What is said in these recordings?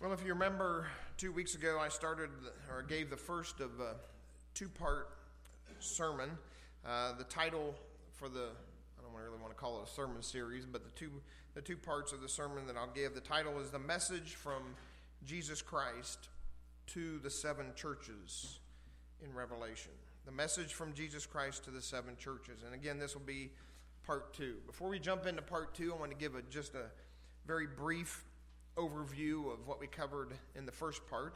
Well, if you remember, 2 weeks ago I gave the first of a two-part sermon. The title for I don't really want to call it a sermon series, but the two parts of the sermon that I'll give, the title is The Message from Jesus Christ to the Seven Churches in Revelation. The Message from Jesus Christ to the Seven Churches. And again, this will be part two. Before we jump into part two, I want to give just a very brief overview of what we covered in the first part.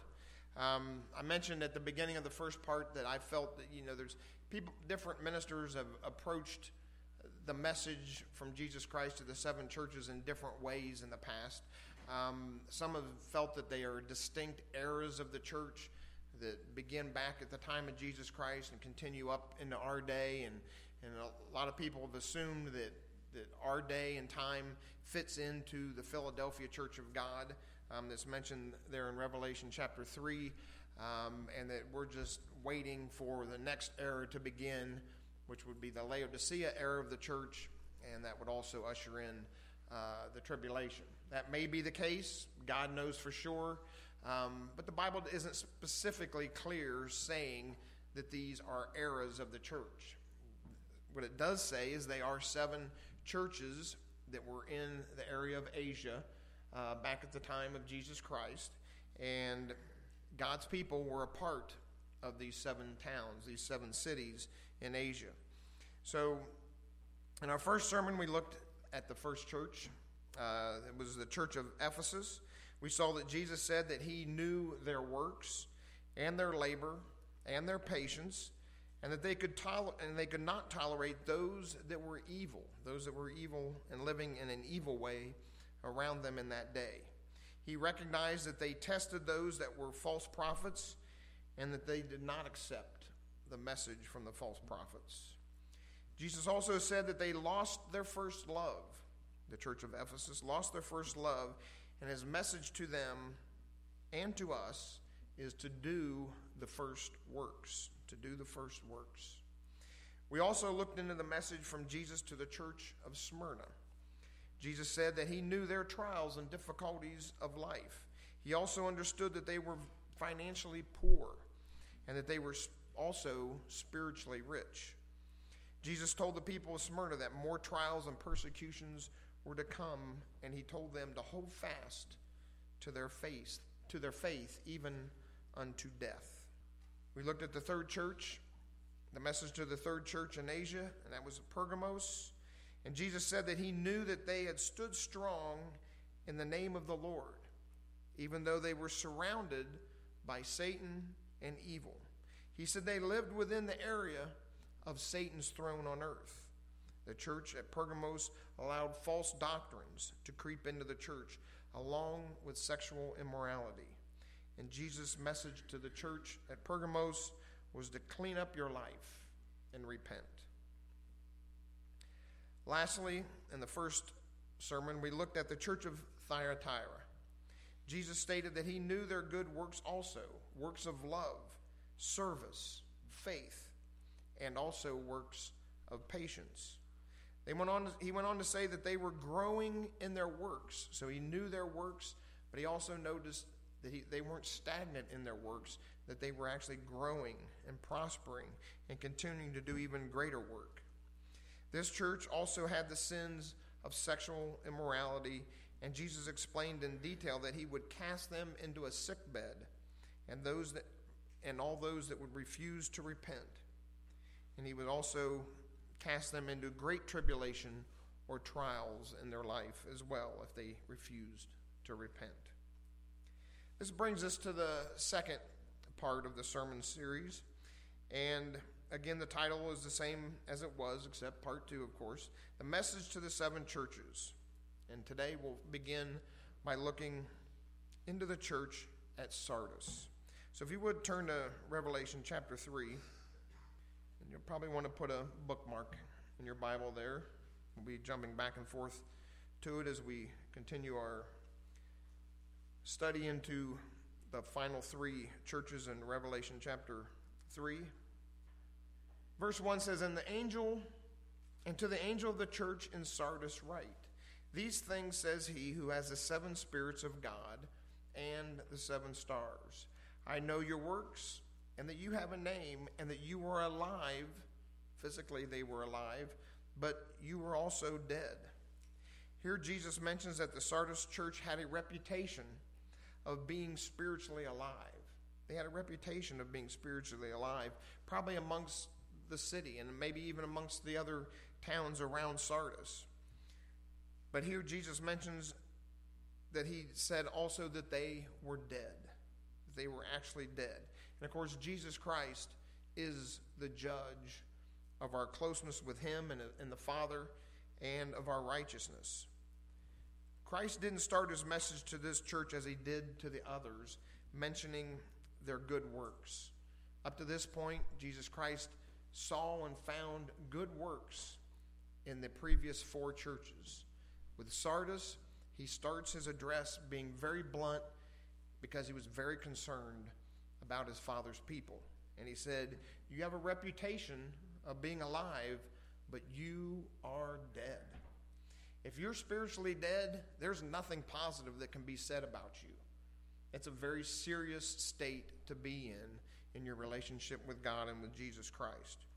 I mentioned at the beginning of the first part that I felt that there's different ministers have approached the message from Jesus Christ to the seven churches in different ways in the past. Some have felt that they are distinct eras of the church that begin back at the time of Jesus Christ and continue up into our day, and a lot of people have assumed that our day and time fits into the Philadelphia Church of God that's mentioned there in Revelation chapter 3, and that we're just waiting for the next era to begin, which would be the Laodicea era of the church, and that would also usher in the tribulation. That may be the case. God knows for sure, but the Bible isn't specifically clear saying that these are eras of the church. What it does say is they are seven churches that were in the area of Asia back at the time of Jesus Christ, and God's people were a part of these seven towns, these seven cities in Asia. So in our first sermon, we looked at the first church. It was the church of Ephesus. We saw that Jesus said that he knew their works and their labor and their patience, and that they could not tolerate those that were evil and living in an evil way around them in that day. He recognized that they tested those that were false prophets and that they did not accept the message from the false prophets. Jesus also said that they lost their first love. The church of Ephesus lost their first love, and his message to them and to us is to do the first works. We also looked into the message from Jesus to the church of Smyrna. Jesus said that he knew their trials and difficulties of life. He also understood that they were financially poor and that they were also spiritually rich. Jesus told the people of Smyrna that more trials and persecutions were to come, and he told them to hold fast to their faith even unto death. We looked at the third church, the message to the third church in Asia, and that was Pergamos. And Jesus said that he knew that they had stood strong in the name of the Lord, even though they were surrounded by Satan and evil. He said they lived within the area of Satan's throne on earth. The church at Pergamos allowed false doctrines to creep into the church, along with sexual immorality. And Jesus' message to the church at Pergamos was to clean up your life and repent. Lastly, in the first sermon, we looked at the church of Thyatira. Jesus stated that he knew their good works also, works of love, service, faith, and also works of patience. He went on to say that they were growing in their works. So he knew their works, but he also noticed that they weren't stagnant in their works, that they were actually growing and prospering and continuing to do even greater work. This church also had the sins of sexual immorality, and Jesus explained in detail that he would cast them into a sickbed, and all those that would refuse to repent. And he would also cast them into great tribulation or trials in their life as well if they refused to repent. This brings us to the second part of the sermon series. And again, the title is the same as it was, except part two, of course. The Message to the Seven Churches. And today we'll begin by looking into the church at Sardis. So if you would turn to Revelation chapter 3, and you'll probably want to put a bookmark in your Bible there. We'll be jumping back and forth to it as we continue our study into the final three churches in Revelation chapter 3. Verse 1 says, And to the angel of the church in Sardis write, These things says he who has the seven spirits of God and the 7 stars. I know your works, and that you have a name, and that you are alive. Physically, they were alive, but you were also dead. Here, Jesus mentions that the Sardis church had a reputation of being spiritually alive. They had a reputation of being spiritually alive, probably amongst the city and maybe even amongst the other towns around Sardis. But here Jesus mentions that he said also that they were dead. They were actually dead. And of course, Jesus Christ is the judge of our closeness with him and the Father and of our righteousness. Christ didn't start his message to this church as he did to the others, mentioning their good works. Up to this point, Jesus Christ saw and found good works in the previous 4 churches. With Sardis, he starts his address being very blunt because he was very concerned about his Father's people. And he said, you have a reputation of being alive, but you are dead. If you're spiritually dead, there's nothing positive that can be said about you. It's a very serious state to be in your relationship with God and with Jesus Christ.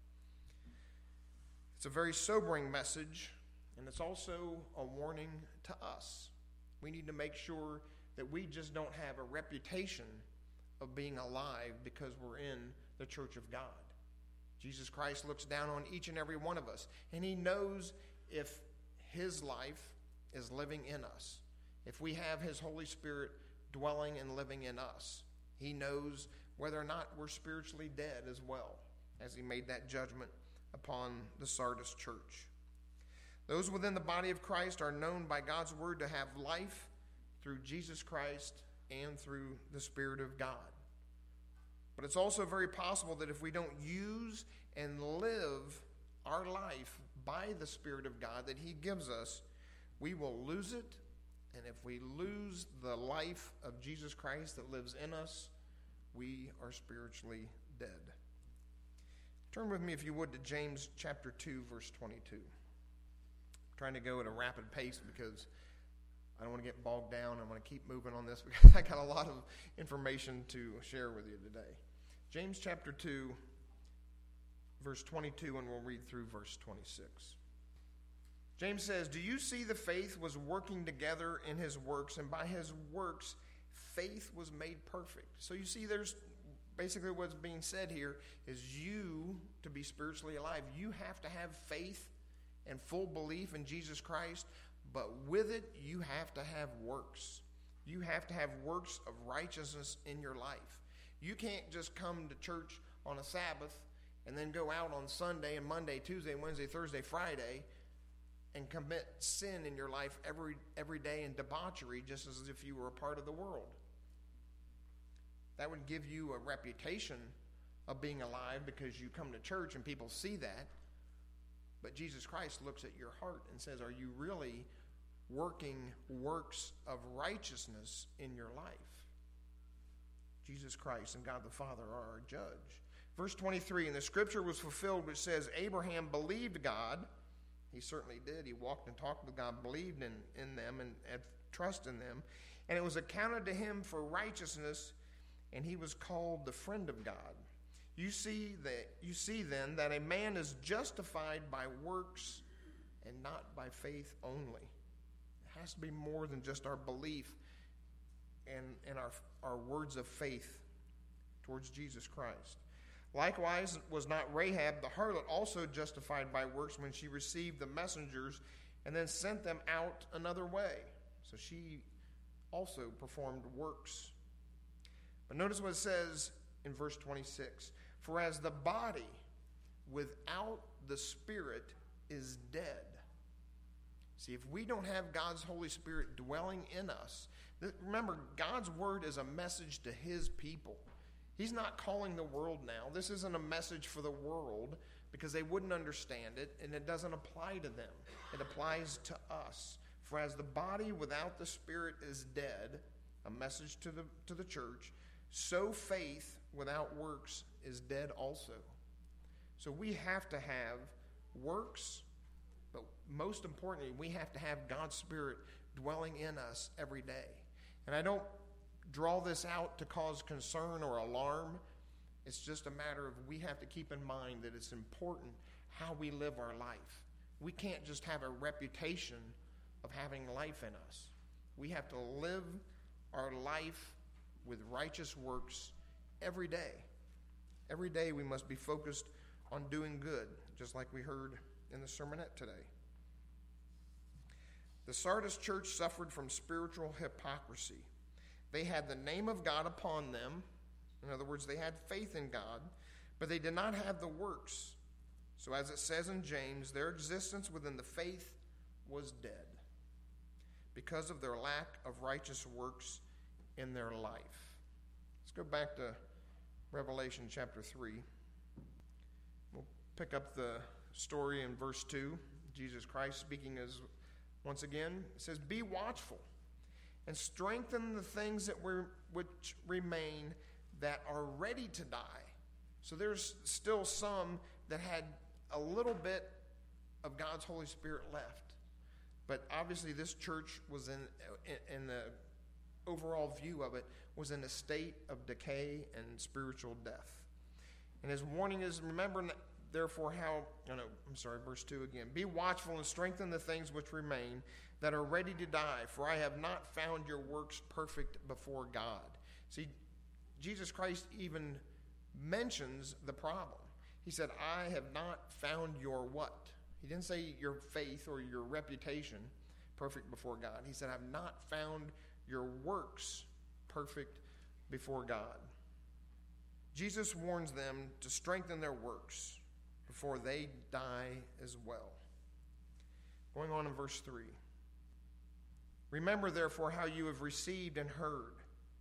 It's a very sobering message, and it's also a warning to us. We need to make sure that we just don't have a reputation of being alive because we're in the church of God. Jesus Christ looks down on each and every one of us, and he knows if his life is living in us. If we have his Holy Spirit dwelling and living in us, he knows whether or not we're spiritually dead as well, as he made that judgment upon the Sardis church. Those within the body of Christ are known by God's word to have life through Jesus Christ and through the Spirit of God. But it's also very possible that if we don't use and live our life by the Spirit of God that he gives us, we will lose it. And if we lose the life of Jesus Christ that lives in us, we are spiritually dead. Turn with me, if you would, to James chapter 2, verse 22. I'm trying to go at a rapid pace because I don't want to get bogged down. I want to keep moving on this because I got a lot of information to share with you today. James chapter 2, verse 22, and we'll read through verse 26. James says, do you see the faith was working together in his works, and by his works faith was made perfect? So you see, there's basically what's being said here is you, to be spiritually alive, you have to have faith and full belief in Jesus Christ, but with it, you have to have works. You have to have works of righteousness in your life. You can't just come to church on a Sabbath and then go out on Sunday and Monday, Tuesday, Wednesday, Thursday, Friday, and commit sin in your life every day in debauchery just as if you were a part of the world. That would give you a reputation of being alive because you come to church and people see that. But Jesus Christ looks at your heart and says, are you really working works of righteousness in your life? Jesus Christ and God the Father are our judge. Verse 23, and the scripture was fulfilled which says, Abraham believed God. He certainly did. He walked and talked with God, believed in them and had trust in them. And it was accounted to him for righteousness, and he was called the friend of God. You see then that a man is justified by works and not by faith only. It has to be more than just our belief and our words of faith towards Jesus Christ. Likewise, was not Rahab the harlot also justified by works when she received the messengers and then sent them out another way? So she also performed works. But notice what it says in verse 26. For as the body without the Spirit is dead. See, if we don't have God's Holy Spirit dwelling in us, remember, God's word is a message to his people. He's not calling the world now. This isn't a message for the world because they wouldn't understand it, and it doesn't apply to them. It applies to us. For as the body without the Spirit is dead, a message to the church, so faith without works is dead also. So we have to have works, but most importantly, we have to have God's Spirit dwelling in us every day. And I don't draw this out to cause concern or alarm. It's just a matter of we have to keep in mind that it's important how we live our life. We can't just have a reputation of having life in us. We have to live our life with righteous works every day. Every day we must be focused on doing good, just like we heard in the sermonette today. The Sardis church suffered from spiritual hypocrisy. They had the name of God upon them. In other words, they had faith in God, but they did not have the works. So as it says in James, their existence within the faith was dead because of their lack of righteous works in their life. Let's go back to Revelation chapter 3. We'll pick up the story in verse 2. Jesus Christ speaking as once again, it says, "Be watchful and strengthen the things that which remain that are ready to die." So there's still some that had a little bit of God's Holy Spirit left. But obviously this church was in the overall view of it, was in a state of decay and spiritual death. And his warning is, remember therefore verse 2 again. "Be watchful and strengthen the things which remain that are ready to die, for I have not found your works perfect before God." See, Jesus Christ even mentions the problem. He said, "I have not found your" what? He didn't say your faith or your reputation perfect before God. He said, "I've not found your works perfect before God." Jesus warns them to strengthen their works before they die as well. Going on in verse 3. "Remember, therefore, how you have received and heard.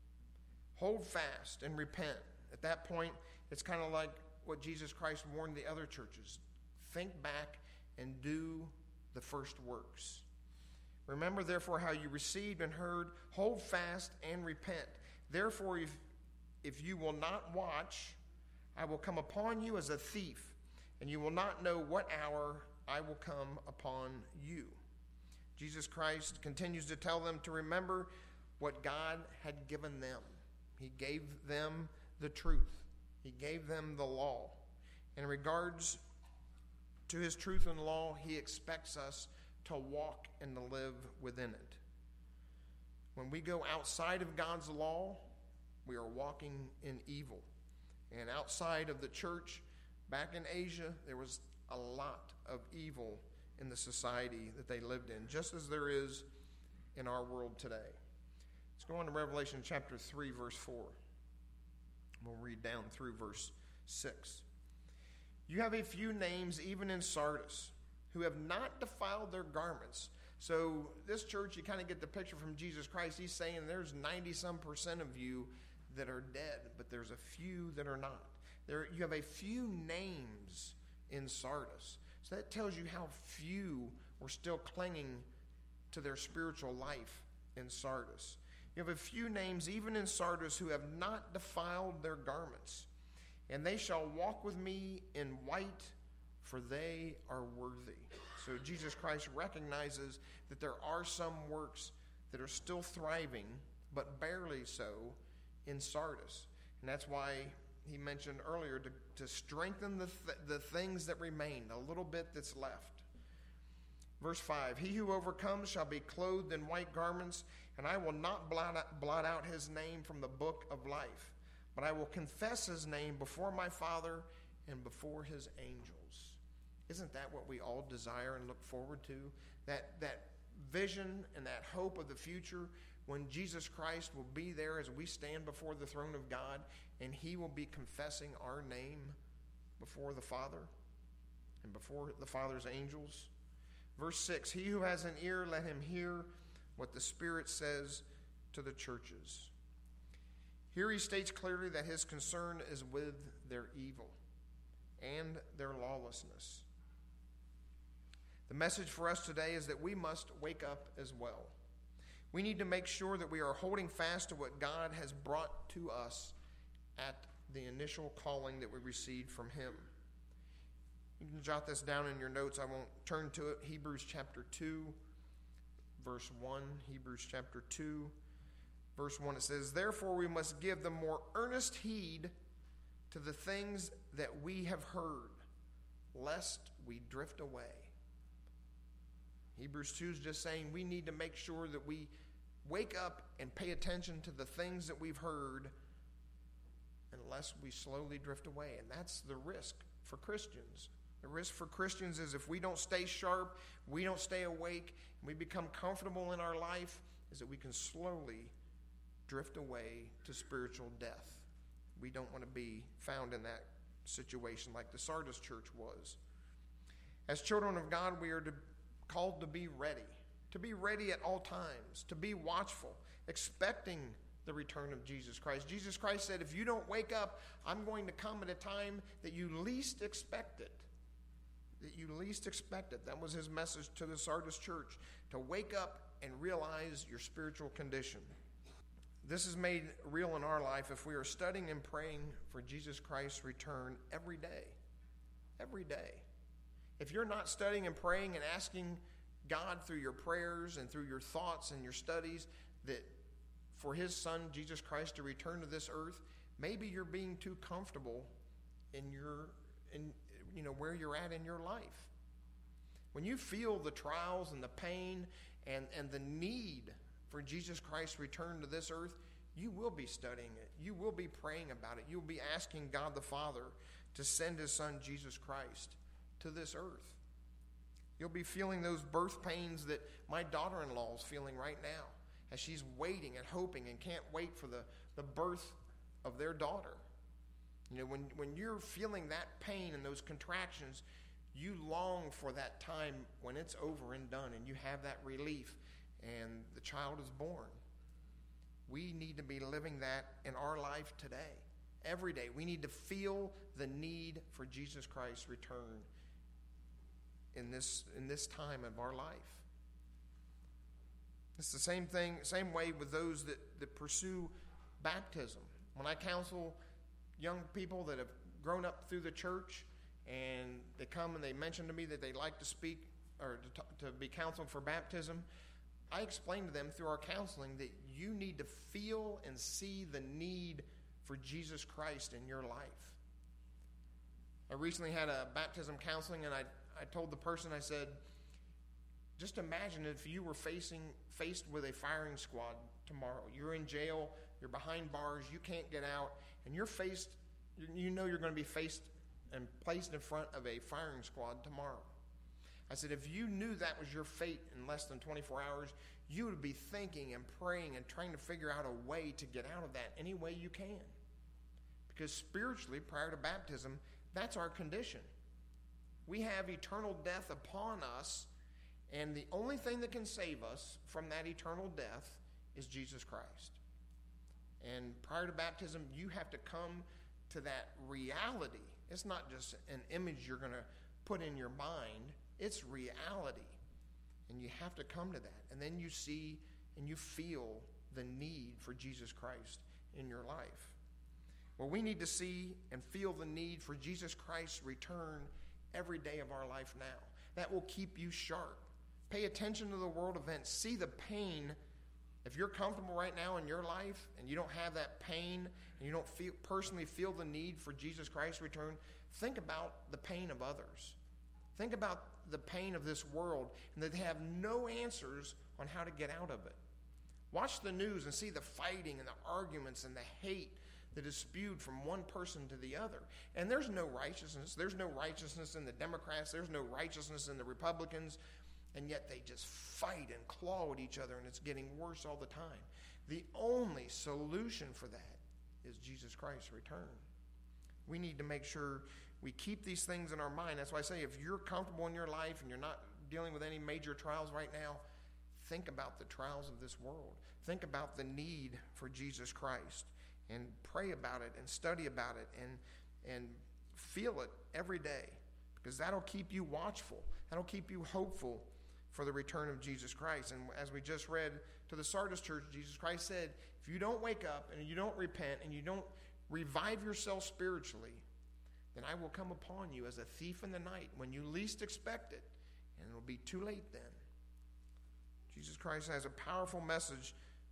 Hold fast and repent." At that point, it's kind of like what Jesus Christ warned the other churches. Think back and do the first works. "Remember, therefore, how you received and heard. Hold fast and repent. Therefore, if you will not watch, I will come upon you as a thief, and you will not know what hour I will come upon you." Jesus Christ continues to tell them to remember what God had given them. He gave them the truth. He gave them the law. In regards to his truth and law, he expects us to walk and to live within it. When we go outside of God's law, we are walking in evil. And outside of the church, back in Asia, there was a lot of evil in the society that they lived in, just as there is in our world today. Let's go on to Revelation chapter 3, verse 4. We'll read down through verse 6. "You have a few names even in Sardis, who have not defiled their garments." So this church, you kind of get the picture from Jesus Christ. He's saying there's 90-some% of you that are dead, but there's a few that are not. You have a few names in Sardis. So that tells you how few were still clinging to their spiritual life in Sardis. "You have a few names even in Sardis who have not defiled their garments, and they shall walk with me in white, for they are worthy." So Jesus Christ recognizes that there are some works that are still thriving, but barely so, in Sardis. And that's why he mentioned earlier to strengthen the things that remain, a little bit that's left. Verse 5, "He who overcomes shall be clothed in white garments, and I will not blot out his name from the book of life, but I will confess his name before my Father and before his angels." Isn't that what we all desire and look forward to? That vision and that hope of the future when Jesus Christ will be there as we stand before the throne of God, and he will be confessing our name before the Father and before the Father's angels. Verse 6, "He who has an ear, let him hear what the Spirit says to the churches." Here he states clearly that his concern is with their evil and their lawlessness. The message for us today is that we must wake up as well. We need to make sure that we are holding fast to what God has brought to us at the initial calling that we received from him. You can jot this down in your notes. I won't turn to it. Hebrews chapter 2, verse 1. Hebrews chapter 2, verse 1, it says, "Therefore we must give the more earnest heed to the things that we have heard, lest we drift away." Hebrews 2 is just saying we need to make sure that we wake up and pay attention to the things that we've heard, unless we slowly drift away. And that's the risk for Christians. The risk for Christians is if we don't stay sharp, we don't stay awake, and we become comfortable in our life, is that we can slowly drift away to spiritual death. We don't want to be found in that situation like the Sardis church was. As children of God, we are called to be ready at all times, to be watchful, expecting the return of Jesus Christ. Jesus Christ said, if you don't wake up, I'm going to come at a time that you least expect it. That was his message to the Sardis church, to wake up and realize your spiritual condition. This is made real in our life if we are studying and praying for Jesus Christ's return every day. Every day. If you're not studying and praying and asking God through your prayers and through your thoughts and your studies that for his son, Jesus Christ, to return to this earth, maybe you're being too comfortable in where you're at in your life. When you feel the trials and the pain and the need for Jesus Christ's return to this earth, you will be studying it. You will be praying about it. You'll be asking God the Father to send his son, Jesus Christ, to this earth. You'll be feeling those birth pains that my daughter-in-law is feeling right now as she's waiting and hoping and can't wait for the birth of their daughter. You know, when you're feeling that pain and those contractions, you long for that time when it's over and done and you have that relief and the child is born. We need to be living that in our life today. Every day. We need to feel the need for Jesus Christ's return in this time of our life. It's the same way with those that pursue baptism. When I counsel young people that have grown up through the church and they come and they mention to me that they like to speak or to be counseled for baptism, I explain to them through our counseling that you need to feel and see the need for Jesus Christ in your life. I recently had a baptism counseling, and I told the person, I said, just imagine if you were faced with a firing squad tomorrow. You're in jail, you're behind bars, you can't get out, and you're going to be faced and placed in front of a firing squad tomorrow. I said, if you knew that was your fate in less than 24 hours, you would be thinking and praying and trying to figure out a way to get out of that any way you can. Because spiritually, prior to baptism, that's our condition. We have eternal death upon us, and the only thing that can save us from that eternal death is Jesus Christ. And prior to baptism, you have to come to that reality. It's not just an image you're going to put in your mind. It's reality. And you have to come to that. And then you see and you feel the need for Jesus Christ in your life. Well, we need to see and feel the need for Jesus Christ's return every day of our life now. That will keep you sharp. Pay attention to the world events. See the pain. If you're comfortable right now in your life and you don't have that pain and you don't personally feel the need for Jesus Christ's return, think about the pain of others. Think about the pain of this world and that they have no answers on how to get out of it. Watch the news and see the fighting and the arguments and the hate that is spewed from one person to the other. And there's no righteousness. There's no righteousness in the Democrats. There's no righteousness in the Republicans. And yet they just fight and claw at each other, and it's getting worse all the time. The only solution for that is Jesus Christ's return. We need to make sure we keep these things in our mind. That's why I say if you're comfortable in your life and you're not dealing with any major trials right now, think about the trials of this world. Think about the need for Jesus Christ and pray about it and study about it and feel it every day, because that'll keep you watchful. That'll keep you hopeful for the return of Jesus Christ. And as we just read to the Sardis church, Jesus Christ said, if you don't wake up and you don't repent and you don't revive yourself spiritually, then I will come upon you as a thief in the night when you least expect it, and it'll be too late then. Jesus Christ has a powerful message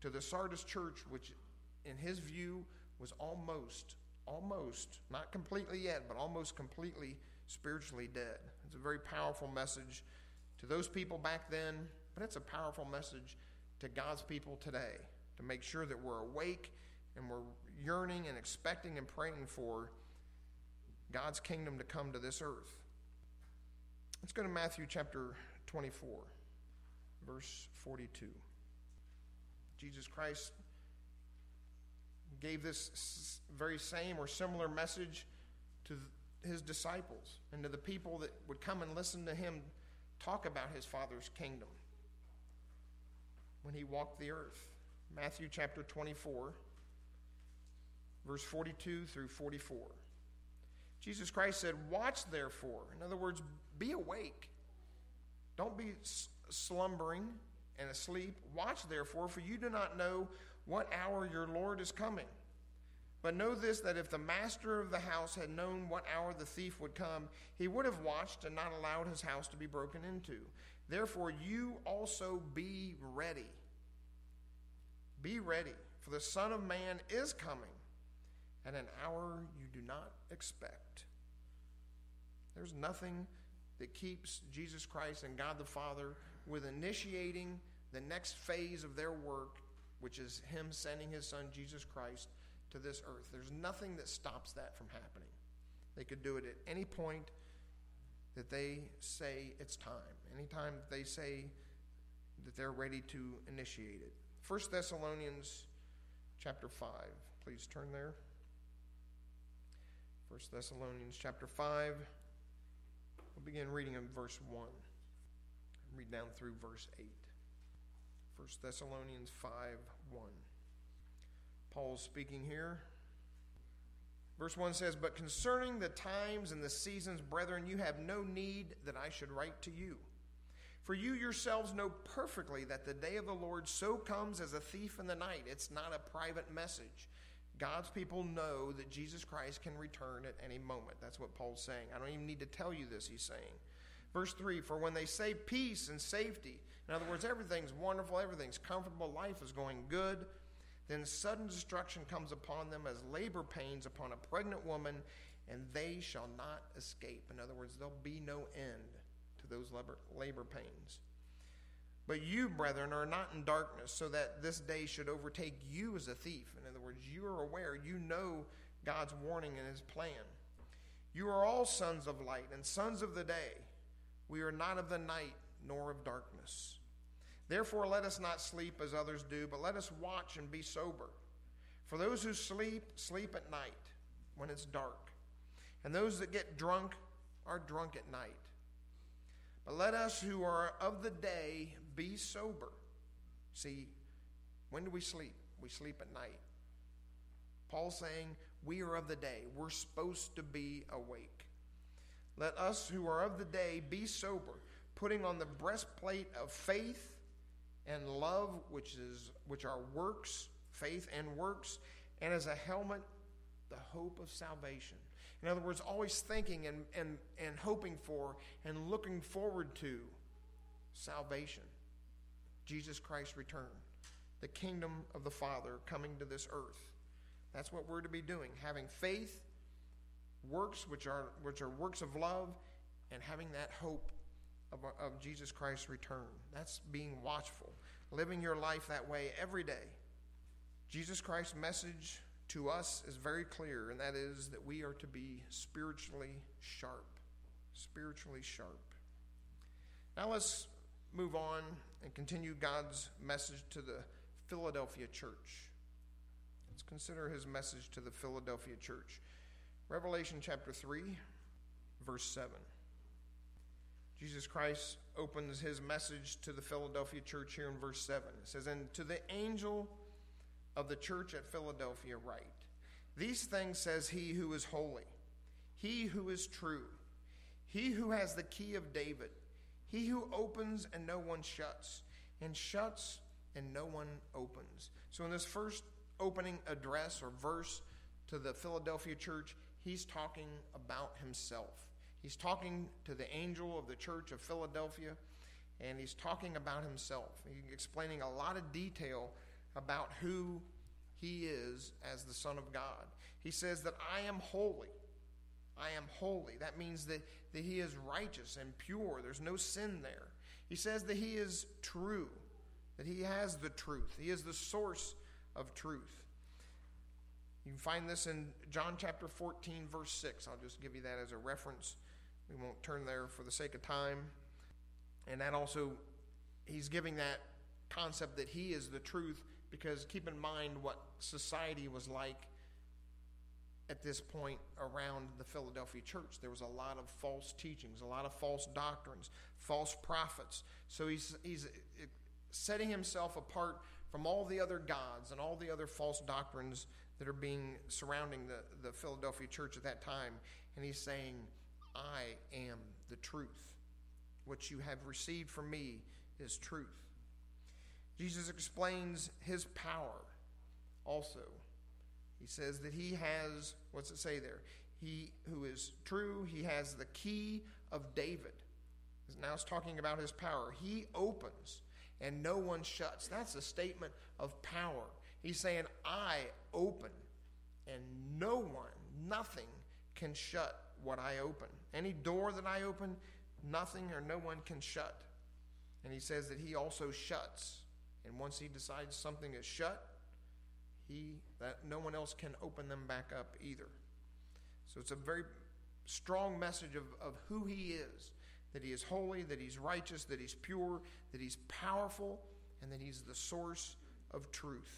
to the Sardis church, which in his view was almost, not completely yet, but almost completely spiritually dead. It's a very powerful message to those people back then, but it's a powerful message to God's people today, to make sure that we're awake and we're yearning and expecting and praying for God's kingdom to come to this earth. Let's go to Matthew chapter 24, verse 42. Jesus Christ gave this very same or similar message to his disciples and to the people that would come and listen to him talk about his Father's kingdom when he walked the earth. Matthew chapter 24, verse 42 through 44. Jesus Christ said, "Watch therefore." In other words, be awake. Don't be slumbering and asleep. "Watch therefore, for you do not know what hour your Lord is coming. But know this, that if the master of the house had known what hour the thief would come, he would have watched and not allowed his house to be broken into. Therefore you also be ready. Be ready, for the Son of Man is coming at an hour you do not expect." There's nothing that keeps Jesus Christ and God the Father with initiating the next phase of their work, which is him sending his Son Jesus Christ to this earth. There's nothing that stops that from happening. They could do it at any point that they say it's time. Anytime that they say that they're ready to initiate it. 1 Thessalonians chapter 5. Please turn there. 1 Thessalonians chapter 5. We'll begin reading in verse 1. Read down through verse 8. 1 Thessalonians 5:1. Paul's speaking here. Verse 1 says, "But concerning the times and the seasons, brethren, you have no need that I should write to you. For you yourselves know perfectly that the day of the Lord so comes as a thief in the night." It's not a private message. God's people know that Jesus Christ can return at any moment. That's what Paul's saying. I don't even need to tell you this, he's saying. Verse 3, "For when they say peace and safety," in other words, everything's wonderful, everything's comfortable, life is going good, "then sudden destruction comes upon them as labor pains upon a pregnant woman, and they shall not escape." In other words, there'll be no end to those labor pains. "But you, brethren, are not in darkness, so that this day should overtake you as a thief." In other words, you are aware, you know God's warning and his plan. "You are all sons of light and sons of the day. We are not of the night nor of darkness. Therefore let us not sleep as others do, but let us watch and be sober. For those who sleep, sleep at night when it's dark. And those that get drunk are drunk at night. But let us who are of the day be sober." See, when do we sleep? We sleep at night. Paul's saying we are of the day. We're supposed to be awake. "Let us who are of the day be sober, putting on the breastplate of faith and love, which are works, faith and works, and as a helmet, the hope of salvation." In other words, always thinking and hoping for and looking forward to salvation. Jesus Christ's return. The kingdom of the Father coming to this earth. That's what we're to be doing. Having faith, works which are works of love, and having that hope of Jesus Christ's return. That's being watchful. Living your life that way every day. Jesus Christ's message to us is very clear, and that is that we are to be spiritually sharp. Spiritually sharp. Now let's move on and continue God's message to the Philadelphia church. Let's consider his message to the Philadelphia church. Revelation chapter 3, verse 7. Jesus Christ opens his message to the Philadelphia church here in verse 7. It says, "And to the angel of the church at Philadelphia write, These things says he who is holy, he who is true, he who has the key of David, he who opens and no one shuts, and shuts and no one opens." So in this first opening address or verse to the Philadelphia church, he's talking about himself. He's talking to the angel of the church of Philadelphia, and he's talking about himself. He's explaining a lot of detail about who he is as the Son of God. He says that I am holy. I am holy. That means that he is righteous and pure. There's no sin there. He says that he is true, that he has the truth. He is the source of truth. You can find this in John chapter 14, verse 6. I'll just give you that as a reference. We won't turn there for the sake of time. And that also, he's giving that concept that he is the truth, because keep in mind what society was like at this point around the Philadelphia church. There was a lot of false teachings, a lot of false doctrines, false prophets. So he's setting himself apart from all the other gods and all the other false doctrines that are being surrounding the Philadelphia church at that time. And he's saying, I am the truth. What you have received from me is truth. Jesus explains his power also. He says that he has, what's it say there? He who is true, he has the key of David. Now it's talking about his power. He opens and no one shuts. That's a statement of power. He's saying, I open and no one, nothing can shut what I open. Any door that I open, nothing or no one can shut. And he says that he also shuts. And once he decides something is shut, that no one else can open them back up either. So it's a very strong message of who he is, that he is holy, that he's righteous, that he's pure, that he's powerful, and that he's the source of truth.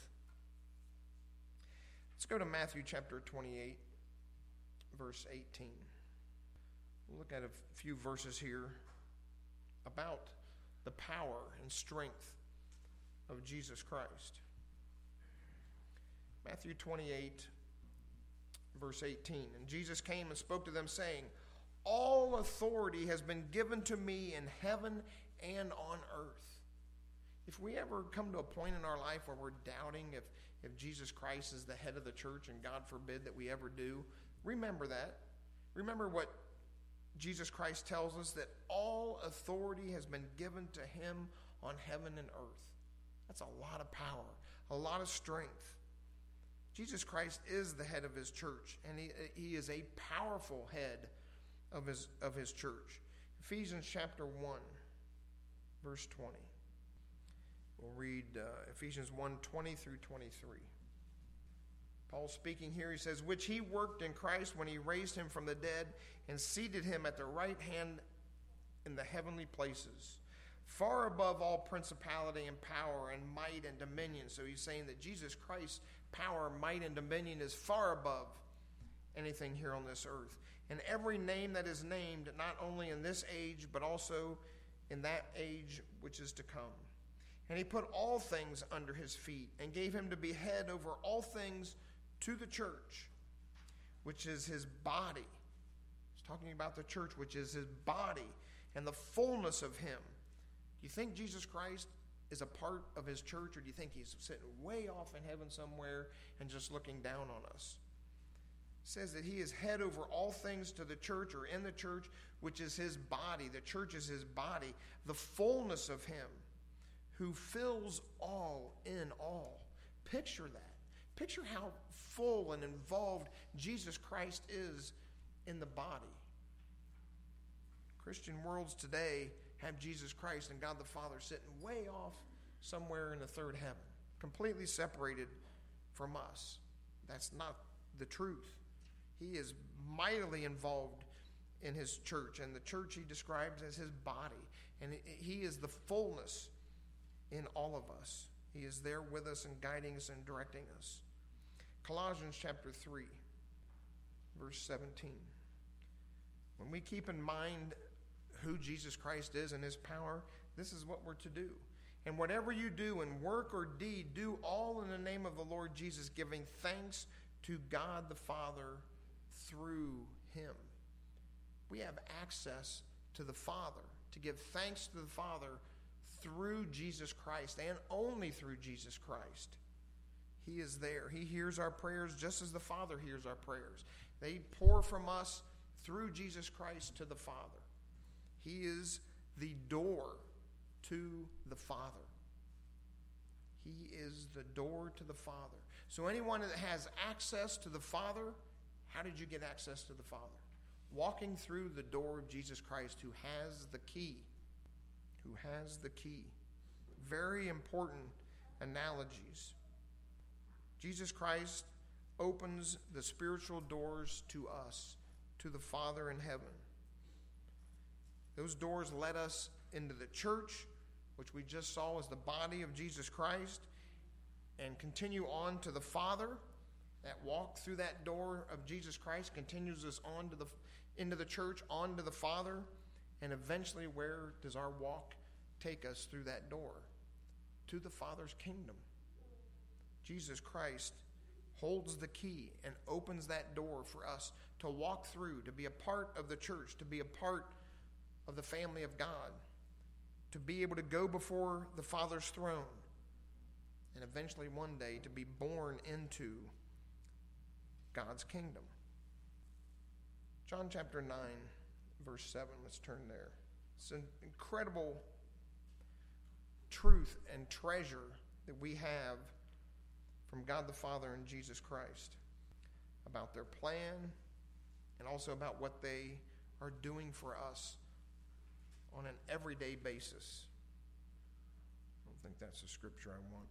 Let's go to Matthew chapter 28, verse 18. We'll look at a few verses here about the power and strength of Jesus Christ. Matthew 28, verse 18. And Jesus came and spoke to them, saying, all authority has been given to me in heaven and on earth. If we ever come to a point in our life where we're doubting if Jesus Christ is the head of the church, and God forbid that we ever do, remember that. Remember what Jesus Christ tells us, that all authority has been given to him on heaven and earth. That's a lot of power, a lot of strength. Jesus Christ is the head of his church, and he is a powerful head of his church. Ephesians chapter 1, verse 20. We'll read Ephesians 1, 20 through 23. Paul speaking here, he says, which he worked in Christ when he raised him from the dead and seated him at the right hand in the heavenly places, far above all principality and power and might and dominion. So he's saying that Jesus Christ's power, might, and dominion is far above anything here on this earth. And every name that is named, not only in this age, but also in that age which is to come. And he put all things under his feet and gave him to be head over all things to the church, which is his body. He's talking about the church, which is his body and the fullness of him. Do you think Jesus Christ is a part of his church, or do you think he's sitting way off in heaven somewhere and just looking down on us? It says that he is head over all things to the church, or in the church, which is his body. The church is his body, the fullness of him, who fills all in all. Picture that. Picture how full and involved Jesus Christ is in the body. Christian worlds today have Jesus Christ and God the Father sitting way off somewhere in the third heaven, completely separated from us. That's not the truth. He is mightily involved in his church, and the church he describes as his body, and he is the fullness in all of us. He is there with us and guiding us and directing us. Colossians chapter 3, verse 17. When we keep in mind who Jesus Christ is and his power, this is what we're to do. And whatever you do in work or deed, do all in the name of the Lord Jesus, giving thanks to God the Father through him. We have access to the Father, to give thanks to the Father through Jesus Christ, and only through Jesus Christ. He is there. He hears our prayers just as the Father hears our prayers. They pour from us through Jesus Christ to the Father. He is the door to the Father. He is the door to the Father. So anyone that has access to the Father, how did you get access to the Father? Walking through the door of Jesus Christ, who has the key. Who has the key. Very important analogies. Jesus Christ opens the spiritual doors to us, to the Father in heaven. Those doors led us into the church, which we just saw as the body of Jesus Christ, and continue on to the Father. That walk through that door of Jesus Christ continues us on to into the church, on to the Father, and eventually where does our walk take us through that door? To the Father's kingdom. Jesus Christ holds the key and opens that door for us to walk through, to be a part of the church, to be a part of the family of God, to be able to go before the Father's throne, and eventually one day to be born into God's kingdom. John chapter 9, verse 7. Let's turn there. It's an incredible truth and treasure that we have from God the Father and Jesus Christ about their plan and also about what they are doing for us on an everyday basis. I don't think that's the scripture I want.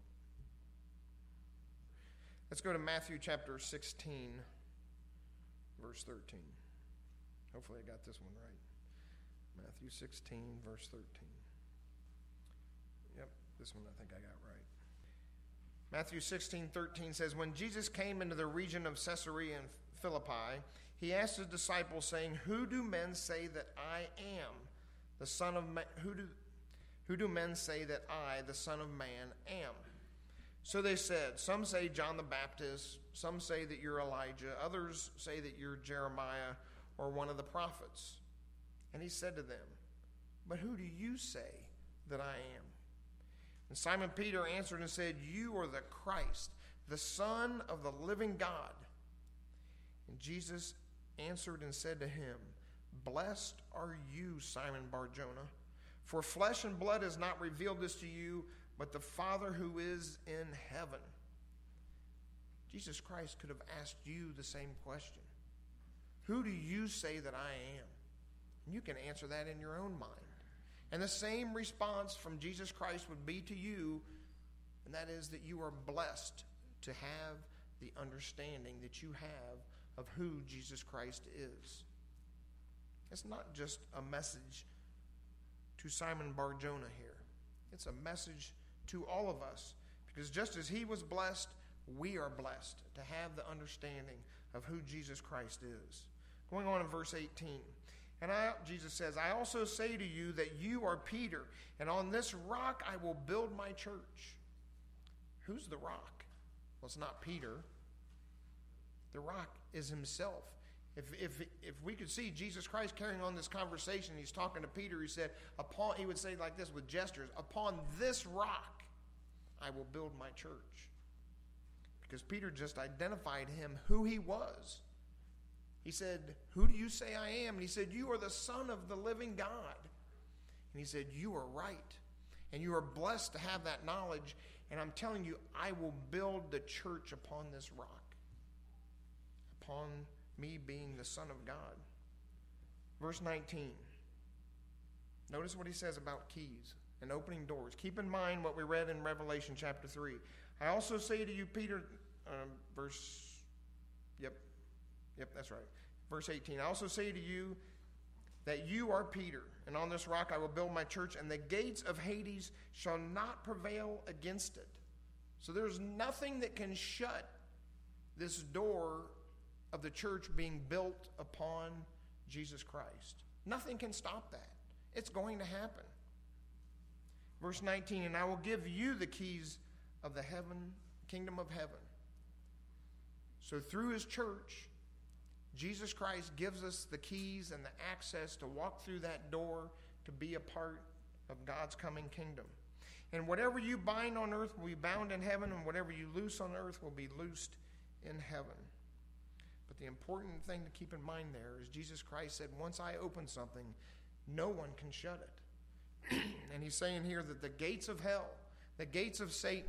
Let's go to Matthew chapter 16, verse 13. Hopefully I got this one right. Matthew 16, verse 13. Yep, this one I think I got right. Matthew 16:13 says, when Jesus came into the region of Caesarea Philippi, he asked his disciples, saying, who do men say that I am, the Son of Man? Who do men say that I, the Son of Man, am? So they said, some say John the Baptist, some say that you're Elijah, others say that you're Jeremiah or one of the prophets. And he said to them, but who do you say that I am? And Simon Peter answered and said, you are the Christ, the Son of the living God. And Jesus answered and said to him, blessed are you, Simon Bar-Jonah, for flesh and blood has not revealed this to you, but the Father who is in heaven. Jesus Christ could have asked you the same question. Who do you say that I am? And you can answer that in your own mind. And the same response from Jesus Christ would be to you, and that is that you are blessed to have the understanding that you have of who Jesus Christ is. It's not just a message to Simon Bar-Jonah here. It's a message to all of us, because just as he was blessed, we are blessed to have the understanding of who Jesus Christ is. Going on in verse 18. And Jesus says, I also say to you that you are Peter, and on this rock I will build my church. Who's the rock? Well, it's not Peter. The rock is himself. If we could see Jesus Christ carrying on this conversation, he's talking to Peter, he would say like this with gestures, upon this rock I will build my church. Because Peter just identified him who he was. He said, who do you say I am? And he said, you are the Son of the living God. And he said, you are right. And you are blessed to have that knowledge. And I'm telling you, I will build the church upon this rock. Upon me being the Son of God. Verse 19. Notice what he says about keys and opening doors. Keep in mind what we read in Revelation chapter 3. I also say to you, Peter, Yep, that's right. Verse 18, I also say to you that you are Peter, and on this rock I will build my church, and the gates of Hades shall not prevail against it. So there's nothing that can shut this door of the church being built upon Jesus Christ. Nothing can stop that. It's going to happen. Verse 19, and I will give you the keys of the kingdom of heaven. So through his church, Jesus Christ gives us the keys and the access to walk through that door to be a part of God's coming kingdom. And whatever you bind on earth will be bound in heaven, and whatever you loose on earth will be loosed in heaven. But the important thing to keep in mind there is Jesus Christ said, once I open something, no one can shut it. And he's saying here that the gates of hell, the gates of Satan,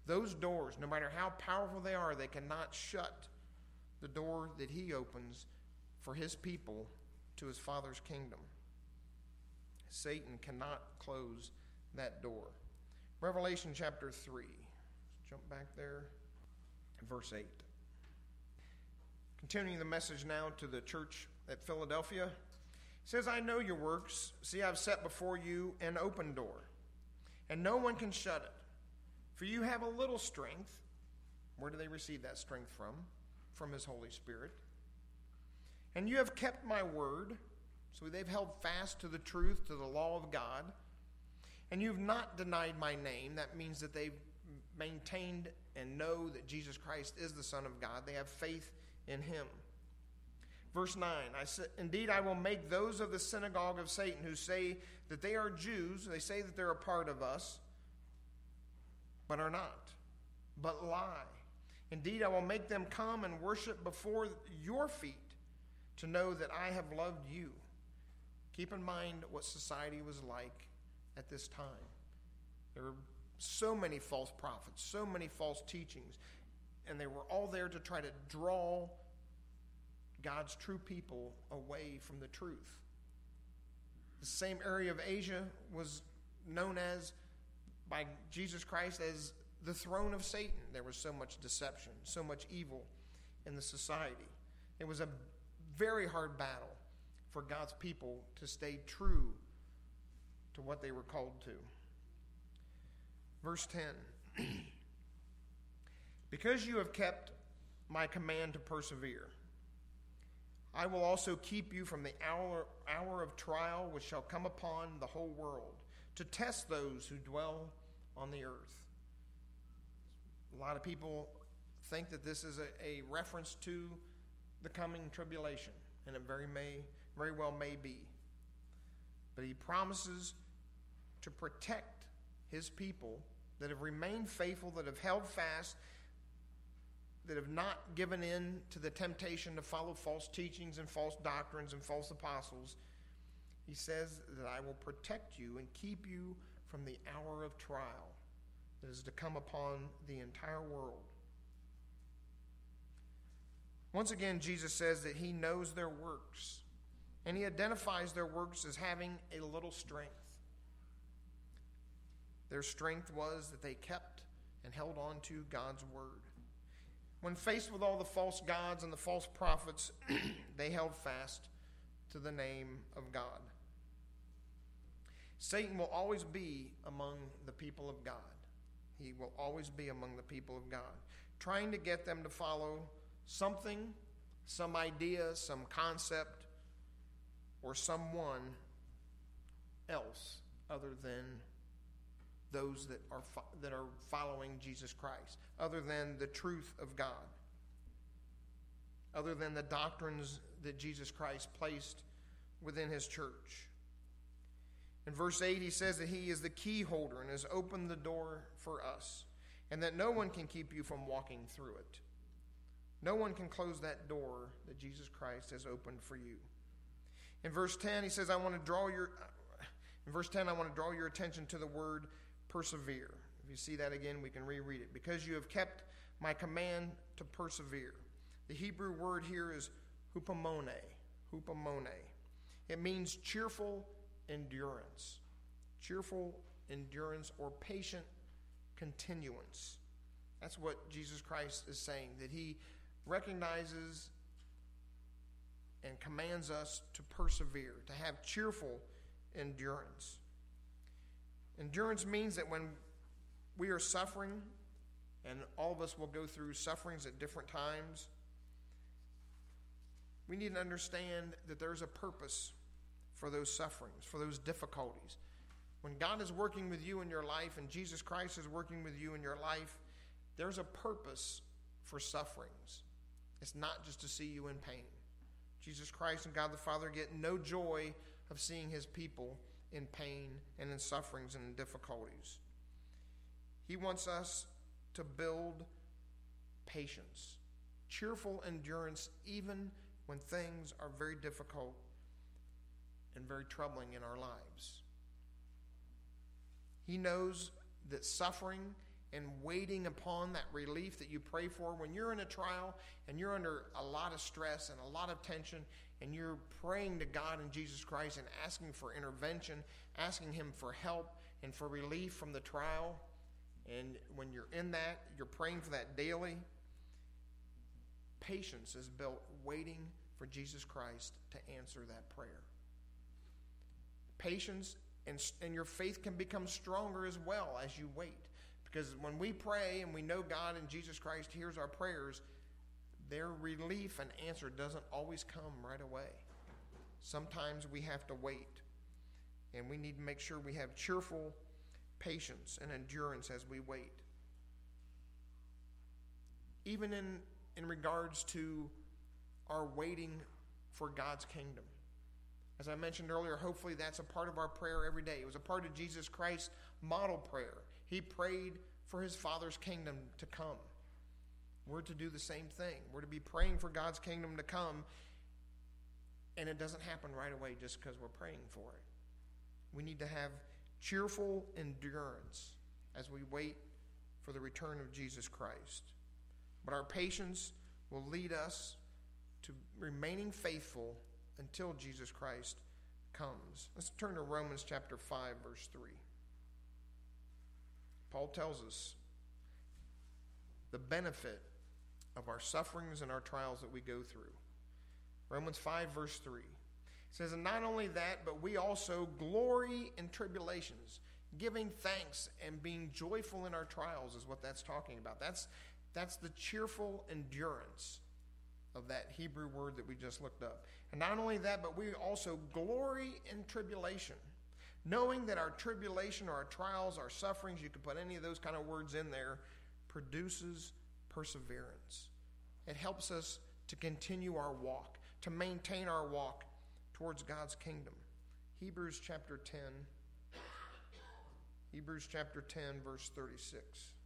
Those doors, no matter how powerful they are, they cannot shut the door that he opens for his people to his Father's kingdom. Satan cannot close that door. Revelation chapter 3. Let's jump back there. Verse 8. Continuing the message now to the church at Philadelphia. It says, I know your works. See, I've set before you an open door, and no one can shut it. For you have a little strength. Where do they receive that strength from? From his Holy Spirit. And you have kept my word. So they've held fast to the truth, to the law of God. And you've not denied my name. That means that they've maintained and know that Jesus Christ is the Son of God. They have faith in him. Verse 9, I said, indeed, I will make those of the synagogue of Satan who say that they are Jews, they say that they're a part of us, but are not, but lie. Indeed, I will make them come and worship before your feet to know that I have loved you. Keep in mind what society was like at this time. There were so many false prophets, so many false teachings, and they were all there to try to draw God's true people away from the truth. The same area of Asia was known as, by Jesus Christ, as the throne of Satan. There was so much deception, so much evil in the society. It was a very hard battle for God's people to stay true to what they were called to. Verse 10. Because you have kept my command to persevere, I will also keep you from the hour of trial which shall come upon the whole world, to test those who dwell on the earth. A lot of people think that this is a reference to the coming tribulation, and it very well may be. But he promises to protect his people that have remained faithful, that have held fast, that have not given in to the temptation to follow false teachings and false doctrines and false apostles. He says that I will protect you and keep you from the hour of trial that is to come upon the entire world. Once again, Jesus says that he knows their works, and he identifies their works as having a little strength. Their strength was that they kept and held on to God's word. When faced with all the false gods and the false prophets, they held fast to the name of God. Satan will always be among the people of God. He will always be among the people of God, trying to get them to follow something, some idea, some concept, or someone else other than those that are following Jesus Christ, other than the truth of God, other than the doctrines that Jesus Christ placed within his church. In verse 8, he says that he is the key holder and has opened the door for us, and that no one can keep you from walking through it. No one can close that door that Jesus Christ has opened for you. In verse 10, he says, I want to draw your attention to the word persevere. If you see that again, we can reread it. Because you have kept my command to persevere. The Hebrew word here is hupomone. Hupomone. It means cheerful endurance. Cheerful endurance or patient continuance. That's what Jesus Christ is saying, that he recognizes and commands us to persevere, to have cheerful endurance. Endurance means that when we are suffering, and all of us will go through sufferings at different times, we need to understand that there's a purpose for those sufferings, for those difficulties. When God is working with you in your life and Jesus Christ is working with you in your life, there's a purpose for sufferings. It's not just to see you in pain. Jesus Christ and God the Father get no joy of seeing his people in pain and in sufferings and in difficulties. He wants us to build patience, cheerful endurance, even when things are very difficult and very troubling in our lives. He knows that suffering and waiting upon that relief that you pray for. When you're in a trial and you're under a lot of stress and a lot of tension, and you're praying to God in Jesus Christ and asking for intervention, asking Him for help and for relief from the trial, and when you're in that, you're praying for that daily, patience is built waiting for Jesus Christ to answer that prayer. Patience and your faith can become stronger as well as you wait. Because when we pray and we know God and Jesus Christ hears our prayers, their relief and answer doesn't always come right away. Sometimes we have to wait. And we need to make sure we have cheerful patience and endurance as we wait. Even in regards to our waiting for God's kingdom. As I mentioned earlier, hopefully that's a part of our prayer every day. It was a part of Jesus Christ's model prayer. He prayed for His Father's kingdom to come. We're to do the same thing. We're to be praying for God's kingdom to come, and it doesn't happen right away just because we're praying for it. We need to have cheerful endurance as we wait for the return of Jesus Christ. But our patience will lead us to remaining faithful until Jesus Christ comes. Let's turn to Romans chapter 5, verse 3. Paul tells us the benefit of our sufferings and our trials that we go through. Romans 5, verse 3. It says, and not only that, but we also glory in tribulations, giving thanks and being joyful in our trials is what that's talking about. That's the cheerful endurance of that Hebrew word that we just looked up. And not only that, but we also glory in tribulation, knowing that our tribulation or our trials, our sufferings, you could put any of those kind of words in there, produces perseverance. It helps us to continue our walk, to maintain our walk towards God's kingdom. Hebrews chapter 10, verse 36.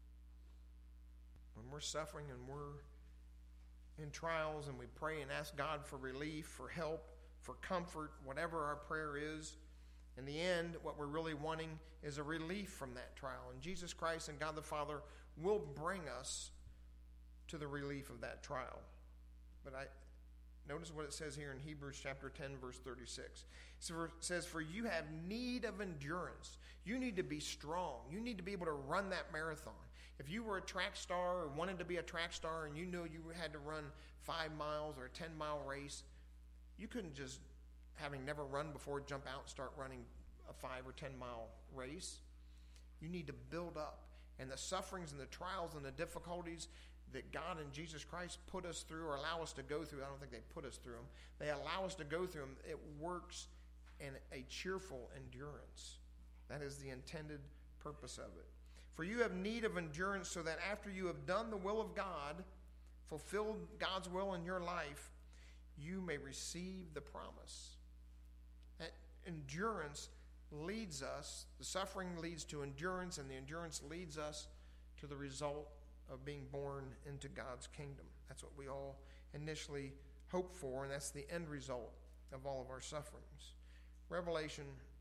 When we're suffering and we're in trials and we pray and ask God for relief, for help, for comfort, whatever our prayer is, in the end, what we're really wanting is a relief from that trial. And Jesus Christ and God the Father will bring us to the relief of that trial. But notice what it says here in Hebrews chapter 10, verse 36. It says, for you have need of endurance. You need to be strong. You need to be able to run that marathon. If you were a track star or wanted to be a track star and you knew you had to run 5 miles or a 10-mile race, you couldn't just, having never run before, jump out and start running a 5 or 10-mile race. You need to build up. And the sufferings and the trials and the difficulties that God and Jesus Christ put us through or allow us to go through, I don't think they put us through them. They allow us to go through them. It works in a cheerful endurance. That is the intended purpose of it. For you have need of endurance so that after you have done the will of God, fulfilled God's will in your life, you may receive the promise. That endurance leads us, the suffering leads to endurance, and the endurance leads us to the result of being born into God's kingdom. That's what we all initially hope for, and that's the end result of all of our sufferings. Revelation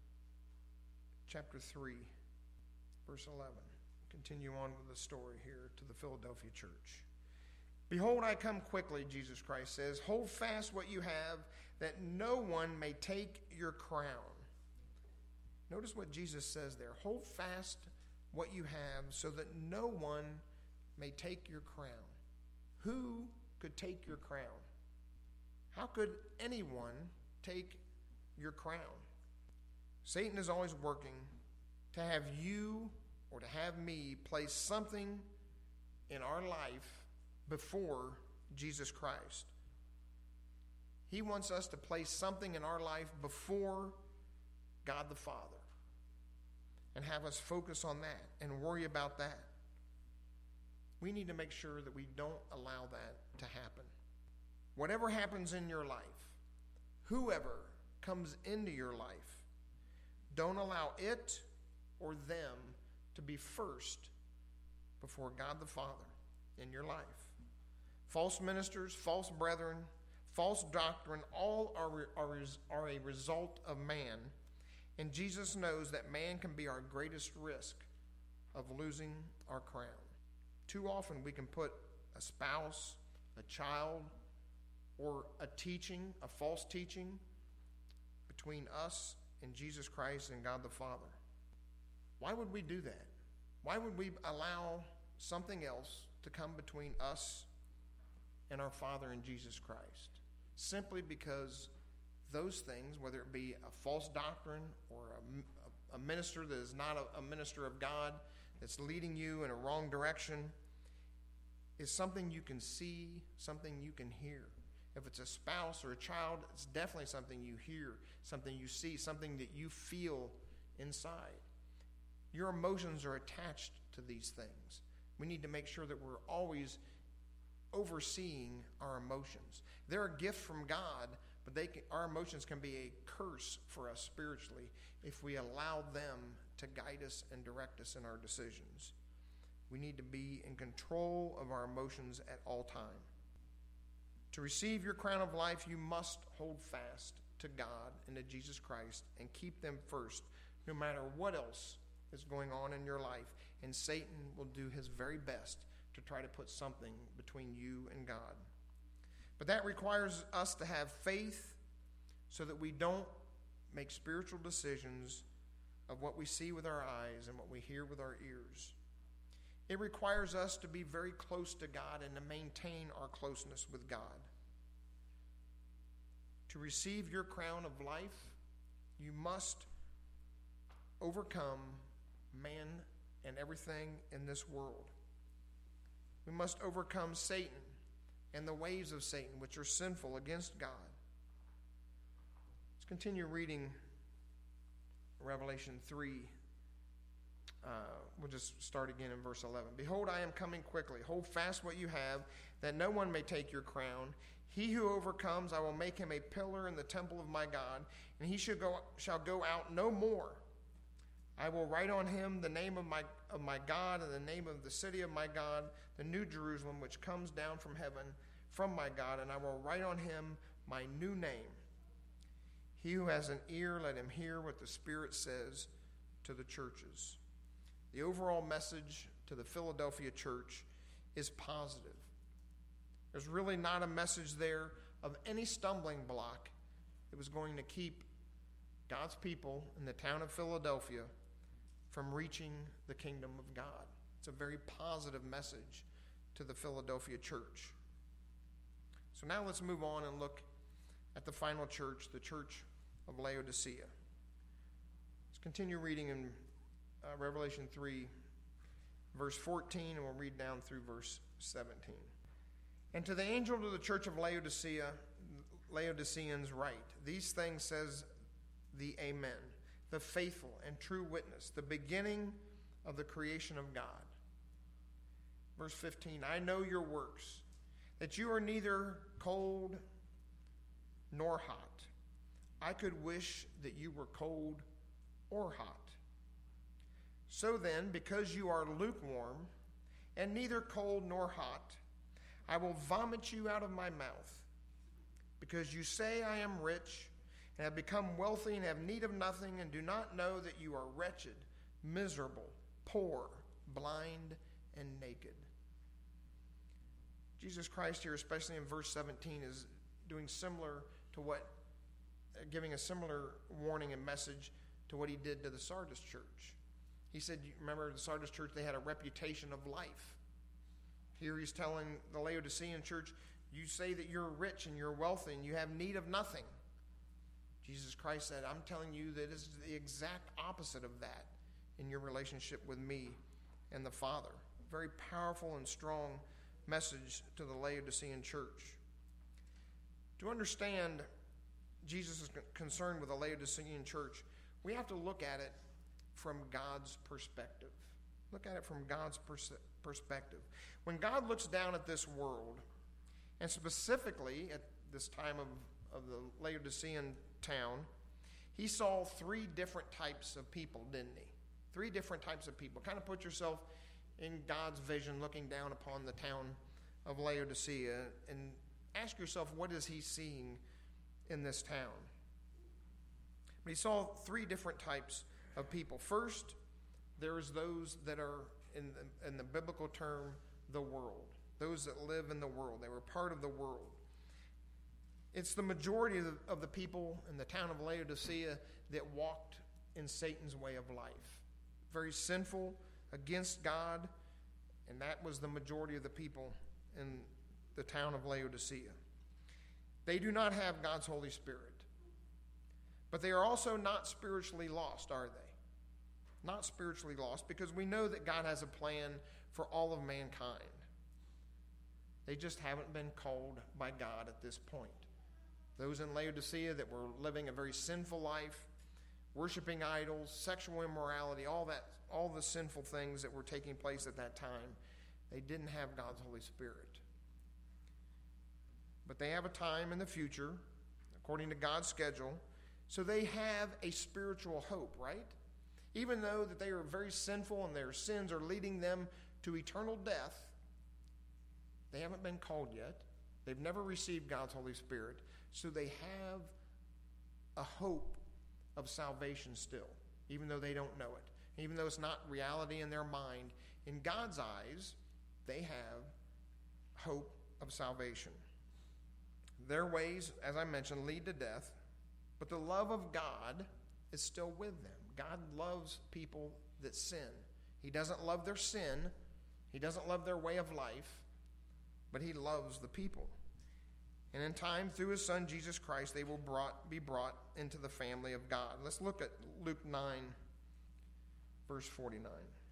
chapter 3, verse 11. Continue on with the story here to the Philadelphia church. Behold, I come quickly, Jesus Christ says. Hold fast what you have, that no one may take your crown. Notice what Jesus says there. Hold fast what you have so that no one may take your crown. Who could take your crown? How could anyone take your crown? Satan is always working to have you or to have me place something in our life before Jesus Christ. He wants us to place something in our life before God the Father and have us focus on that and worry about that. We need to make sure that we don't allow that to happen. Whatever happens in your life, whoever comes into your life, don't allow it or them to be first before God the Father in your life. False ministers, false brethren, false doctrine, all are a result of man. And Jesus knows that man can be our greatest risk of losing our crown. Too often we can put a spouse, a child, or a teaching, a false teaching, between us and Jesus Christ and God the Father. Why would we do that? Why would we allow something else to come between us and our Father in Jesus Christ? Simply because those things, whether it be a false doctrine or a minister that is not a minister of God, that's leading you in a wrong direction, is something you can see, something you can hear. If it's a spouse or a child, it's definitely something you hear, something you see, something that you feel inside. Your emotions are attached to these things. We need to make sure that we're always overseeing our emotions. They're a gift from God, but our emotions can be a curse for us spiritually if we allow them to guide us and direct us in our decisions. We need to be in control of our emotions at all time. To receive your crown of life, you must hold fast to God and to Jesus Christ and keep them first, no matter what else is going on in your life. And Satan will do his very best to try to put something between you and God. But that requires us to have faith so that we don't make spiritual decisions of what we see with our eyes and what we hear with our ears. It requires us to be very close to God and to maintain our closeness with God. To receive your crown of life, you must overcome man and everything in this world. We must overcome Satan and the ways of Satan, which are sinful against God. Let's continue reading Revelation 3. We'll just start again in verse 11. Behold, I am coming quickly. Hold fast what you have, that no one may take your crown. He who overcomes, I will make him a pillar in the temple of my God, and he shall go out no more. I will write on him the name of my God and the name of the city of my God, the new Jerusalem, which comes down from heaven from my God, and I will write on him my new name. He who has an ear, let him hear what the Spirit says to the churches. The overall message to the Philadelphia church is positive. There's really not a message there of any stumbling block that was going to keep God's people in the town of Philadelphia from reaching the kingdom of God. It's a very positive message to the Philadelphia church. So now let's move on and look at the final church, the church of Laodicea. Let's continue reading in Revelation 3, verse 14, and we'll read down through verse 17. And to the angel of the church of Laodicea, Laodiceans write, these things says the Amen, the faithful and true witness, the beginning of the creation of God. Verse 15, I know your works, that you are neither cold nor hot. I could wish that you were cold or hot. So then, because you are lukewarm and neither cold nor hot, I will vomit you out of my mouth. Because you say, I am rich and have become wealthy and have need of nothing, and do not know that you are wretched, miserable, poor, blind, and naked. Jesus Christ here, especially in verse 17, is doing similar to giving a similar warning and message to what he did to the Sardis church. He said, remember the Sardis church, they had a reputation of life. Here he's telling the Laodicean church, you say that you're rich and you're wealthy and you have need of nothing. Jesus Christ said, I'm telling you that it's the exact opposite of that in your relationship with me and the Father. Very powerful and strong message to the Laodicean church. To understand Jesus' concern with the Laodicean church, we have to look at it from God's perspective. Look at it from God's perspective. When God looks down at this world, and specifically at this time of the Laodicean town, he saw three different types of people, didn't he? Three different types of people. Kind of put yourself in God's vision looking down upon the town of Laodicea and ask yourself, what is he seeing in this town? But he saw three different types of people. First, there's those that are in the biblical term, the world. Those that live in the world. They were part of the world. It's the majority of the people in the town of Laodicea that walked in Satan's way of life. Very sinful, against God, and that was the majority of the people in the town of Laodicea. They do not have God's Holy Spirit. But they are also not spiritually lost, are they? Not spiritually lost, because we know that God has a plan for all of mankind. They just haven't been called by God at this point. Those in Laodicea that were living a very sinful life, worshiping idols, sexual immorality, all the sinful things that were taking place at that time, they didn't have God's Holy Spirit. But they have a time in the future, according to God's schedule, so they have a spiritual hope, right? Even though that they are very sinful and their sins are leading them to eternal death, they haven't been called yet. They've never received God's Holy Spirit, so they have a hope of salvation still, even though they don't know it. Even though it's not reality in their mind, in God's eyes, they have hope of salvation. Their ways, as I mentioned, lead to death, but the love of God is still with them. God loves people that sin. He doesn't love their sin. He doesn't love their way of life, but he loves the people. And in time, through his Son, Jesus Christ, they will be brought into the family of God. Let's look at Luke 9, verse 49.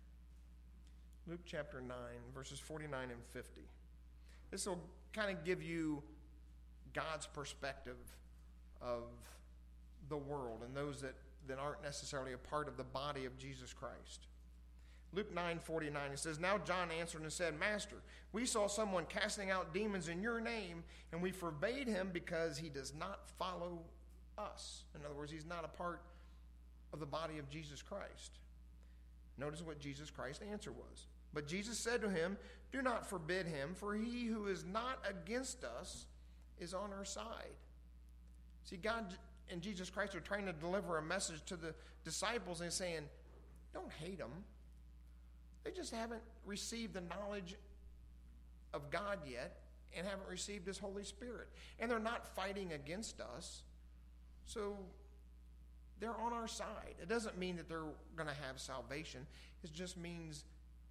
Luke chapter 9, verses 49 and 50. This will kind of give you God's perspective of the world and those that aren't necessarily a part of the body of Jesus Christ. Luke 9:49, it says, "Now John answered and said, 'Master, we saw someone casting out demons in your name, and we forbade him because he does not follow us.'" In other words, he's not a part of the body of Jesus Christ. Notice what Jesus Christ's answer was. "But Jesus said to him, 'Do not forbid him, for he who is not against us is on our side.'" See, God and Jesus Christ are trying to deliver a message to the disciples and saying, don't hate them. They just haven't received the knowledge of God yet and haven't received his Holy Spirit. And they're not fighting against us. So they're on our side. It doesn't mean that they're going to have salvation. It just means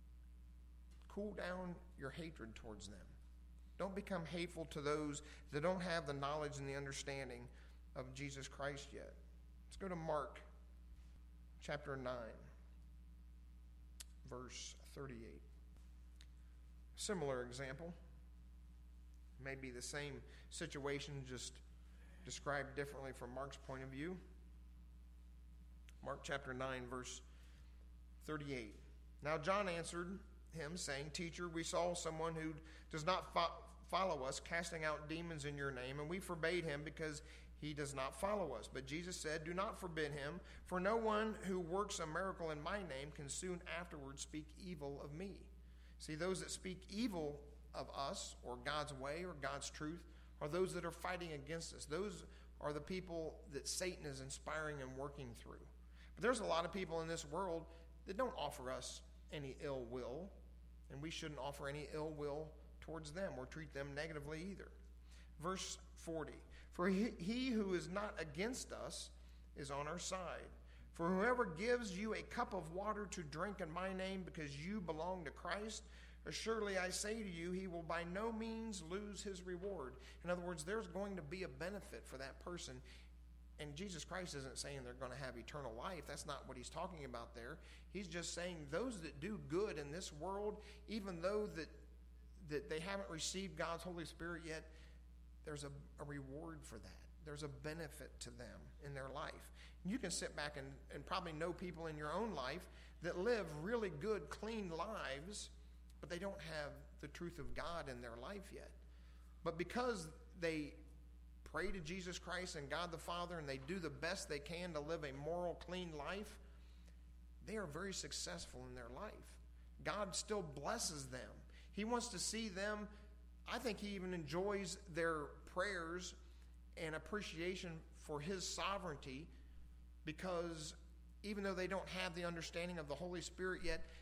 cool down your hatred towards them. Don't become hateful to those that don't have the knowledge and the understanding of Jesus Christ yet. Let's go to Mark chapter 9. Verse 38. Similar example. Maybe the same situation, just described differently from Mark's point of view. Mark chapter 9, verse 38. "Now John answered him, saying, 'Teacher, we saw someone who does not follow us, casting out demons in your name, and we forbade him because he does not follow us.' But Jesus said, 'Do not forbid him, for no one who works a miracle in my name can soon afterwards speak evil of me.'" See, those that speak evil of us, or God's way, or God's truth, are those that are fighting against us. Those are the people that Satan is inspiring and working through. But there's a lot of people in this world that don't offer us any ill will, and we shouldn't offer any ill will towards them or treat them negatively either. Verse 40. "For he who is not against us is on our side. For whoever gives you a cup of water to drink in my name because you belong to Christ, assuredly I say to you, he will by no means lose his reward." In other words, there's going to be a benefit for that person. And Jesus Christ isn't saying they're going to have eternal life. That's not what he's talking about there. He's just saying those that do good in this world, even though that they haven't received God's Holy Spirit yet, there's a reward for that. There's a benefit to them in their life. You can sit back and probably know people in your own life that live really good, clean lives, but they don't have the truth of God in their life yet. But because they pray to Jesus Christ and God the Father, and they do the best they can to live a moral, clean life, they are very successful in their life. God still blesses them. He wants to see them. I think he even enjoys their prayers and appreciation for his sovereignty, because even though they don't have the understanding of the Holy Spirit yet,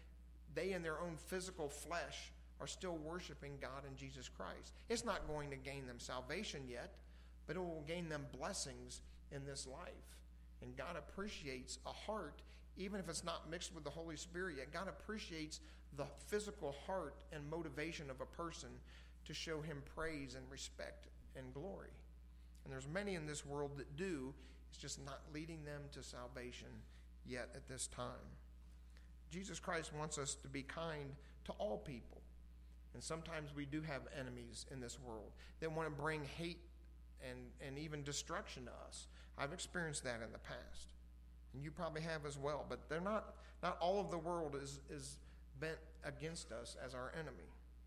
they in their own physical flesh are still worshiping God and Jesus Christ. It's not going to gain them salvation yet, but it will gain them blessings in this life. And God appreciates a heart, even if it's not mixed with the Holy Spirit yet. God appreciates the physical heart and motivation of a person to show him praise and respect and glory. And there's many in this world that do. It's just not leading them to salvation yet at this time. Jesus Christ wants us to be kind to all people. And sometimes we do have enemies in this world that want to bring hate and even destruction to us. I've experienced that in the past. And you probably have as well. But they're not all of the world is bent against us as our enemy.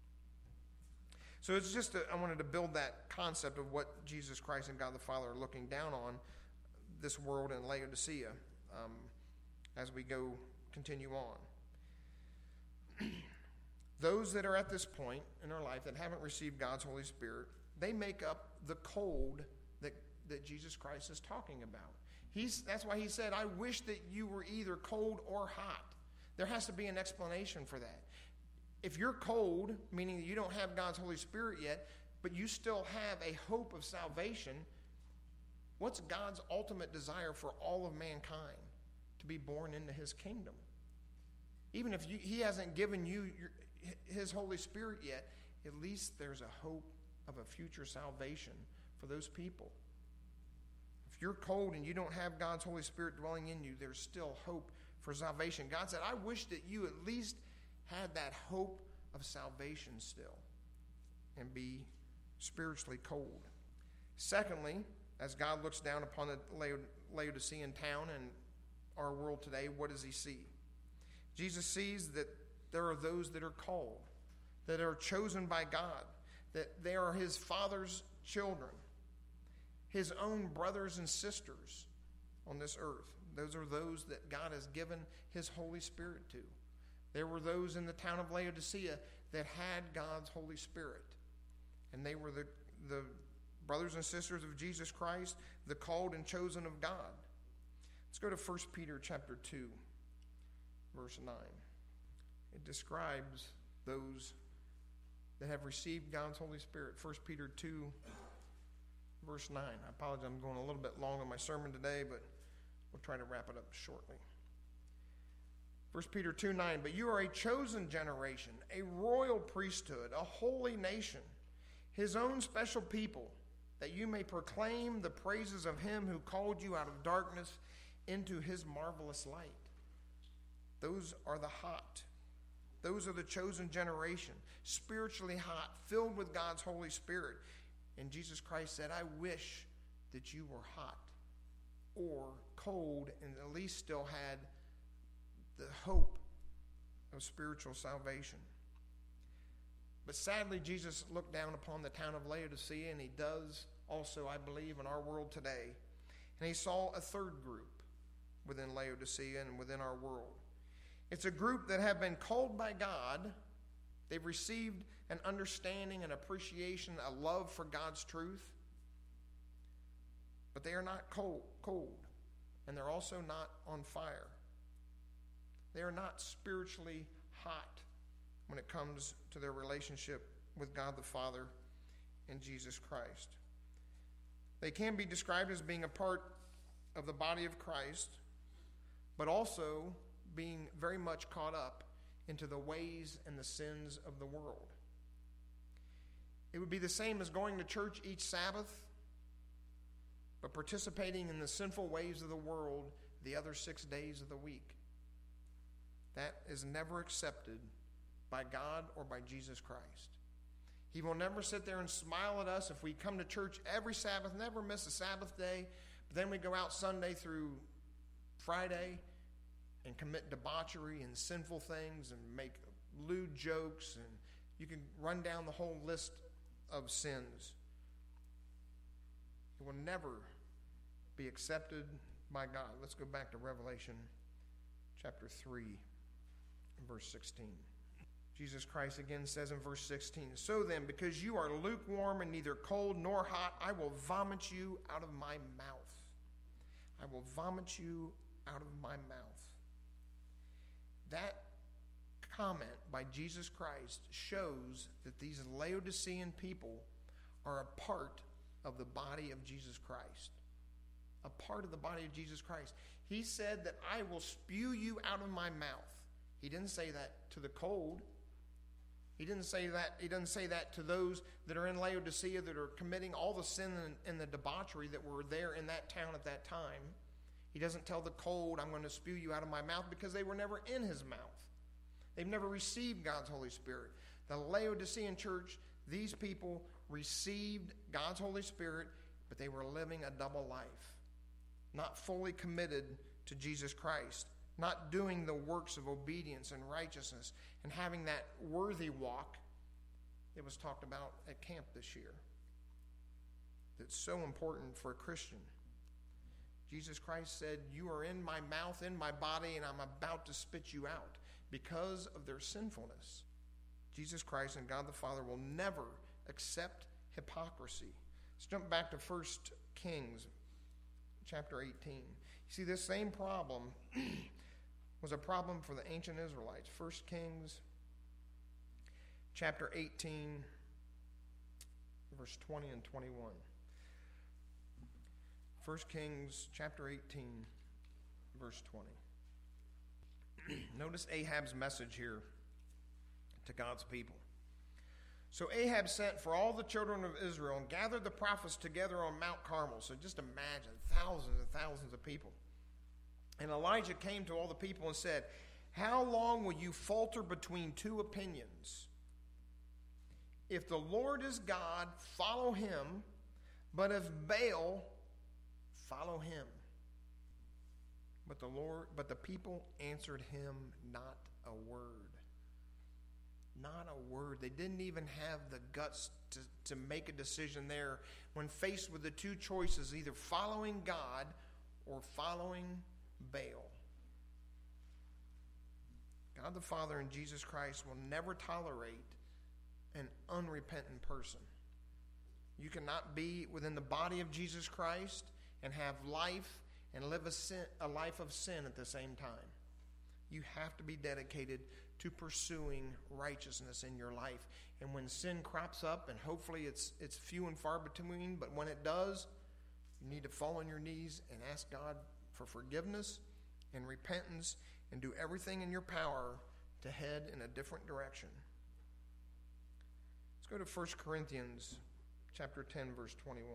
So it's just, I wanted to build that concept of what Jesus Christ and God the Father are looking down on this world in Laodicea as we continue on. Those that are at this point in our life that haven't received God's Holy Spirit, they make up the cold that Jesus Christ is talking about. That's why he said, I wish that you were either cold or hot. There has to be an explanation for that. If you're cold, meaning that you don't have God's Holy Spirit yet, but you still have a hope of salvation, what's God's ultimate desire for all of mankind? To be born into his kingdom. Even if he hasn't given you his Holy Spirit yet, at least there's a hope of a future salvation for those people. If you're cold and you don't have God's Holy Spirit dwelling in you, there's still hope for salvation. God said, I wish that you at least had that hope of salvation still and be spiritually cold. Secondly, as God looks down upon the Laodicean town and our world today, what does he see? Jesus sees that there are those that are called, that are chosen by God, that they are his Father's children, his own brothers and sisters on this earth. Those are those that God has given his Holy Spirit to. There were those in the town of Laodicea that had God's Holy Spirit. And they were the brothers and sisters of Jesus Christ, the called and chosen of God. Let's go to 1 Peter chapter 2, verse 9. It describes those that have received God's Holy Spirit. 1 Peter 2, verse 9. I apologize, I'm going a little bit long on my sermon today, but we'll try to wrap it up shortly. 1 Peter 2:9, but you are a chosen generation, a royal priesthood, a holy nation, his own special people, that you may proclaim the praises of him who called you out of darkness into his marvelous light. Those are the hot. Those are the chosen generation, spiritually hot, filled with God's Holy Spirit. And Jesus Christ said, I wish that you were hot or cold and at least still had the hope of spiritual salvation. But sadly, Jesus looked down upon the town of Laodicea, and he does also, I believe, in our world today. And he saw a third group within Laodicea and within our world. It's a group that have been called by God. They've received an understanding, an appreciation, a love for God's truth. But they are not cold, and they're also not on fire. They are not spiritually hot when it comes to their relationship with God the Father and Jesus Christ. They can be described as being a part of the body of Christ, but also being very much caught up into the ways and the sins of the world. It would be the same as going to church each Sabbath, but participating in the sinful ways of the world the other 6 days of the week. That is never accepted by God or by Jesus Christ. He will never sit there and smile at us if we come to church every Sabbath, never miss a Sabbath day, but then we go out Sunday through Friday and commit debauchery and sinful things and make lewd jokes, and you can run down the whole list of sins. It will never be accepted by God. Let's go back to Revelation chapter 3, verse 16. Jesus Christ again says in verse 16, so then, because you are lukewarm and neither cold nor hot, I will vomit you out of my mouth. I will vomit you out of my mouth. That comment by Jesus Christ shows that these Laodicean people are a part of the body of Jesus Christ. A part of the body of Jesus Christ. He said that I will spew you out of my mouth. He didn't say that to the cold. He didn't say that to those that are in Laodicea that are committing all the sin and the debauchery that were there in that town at that time. He doesn't tell the cold, I'm going to spew you out of my mouth, because they were never in his mouth. They've never received God's Holy Spirit. The Laodicean church, these people received God's Holy Spirit, but they were living a double life. Not fully committed to Jesus Christ. Not doing the works of obedience and righteousness and having that worthy walk that was talked about at camp this year. That's so important for a Christian. Jesus Christ said, you are in my mouth, in my body, and I'm about to spit you out because of their sinfulness. Jesus Christ and God the Father will never accept hypocrisy. Let's jump back to 1 Kings chapter 18. You see, this same problem was a problem for the ancient Israelites. 1 Kings chapter 18, verse 20 and 21. 1 Kings chapter 18, verse 20. Notice Ahab's message here to God's people. So Ahab sent for all the children of Israel and gathered the prophets together on Mount Carmel. So just imagine, thousands and thousands of people. And Elijah came to all the people and said, how long will you falter between two opinions? If the Lord is God, follow him. But if Baal, follow him. But the people answered him not a word. Not a word. They didn't even have the guts to make a decision there when faced with the two choices, either following God or following Baal. God the Father and Jesus Christ will never tolerate an unrepentant person. You cannot be within the body of Jesus Christ and have life and live a life of sin at the same time. You have to be dedicated to pursuing righteousness in your life. And when sin crops up, and hopefully it's few and far between, but when it does, you need to fall on your knees and ask God for forgiveness and repentance and do everything in your power to head in a different direction. Let's go to 1 Corinthians chapter 10, verse 21.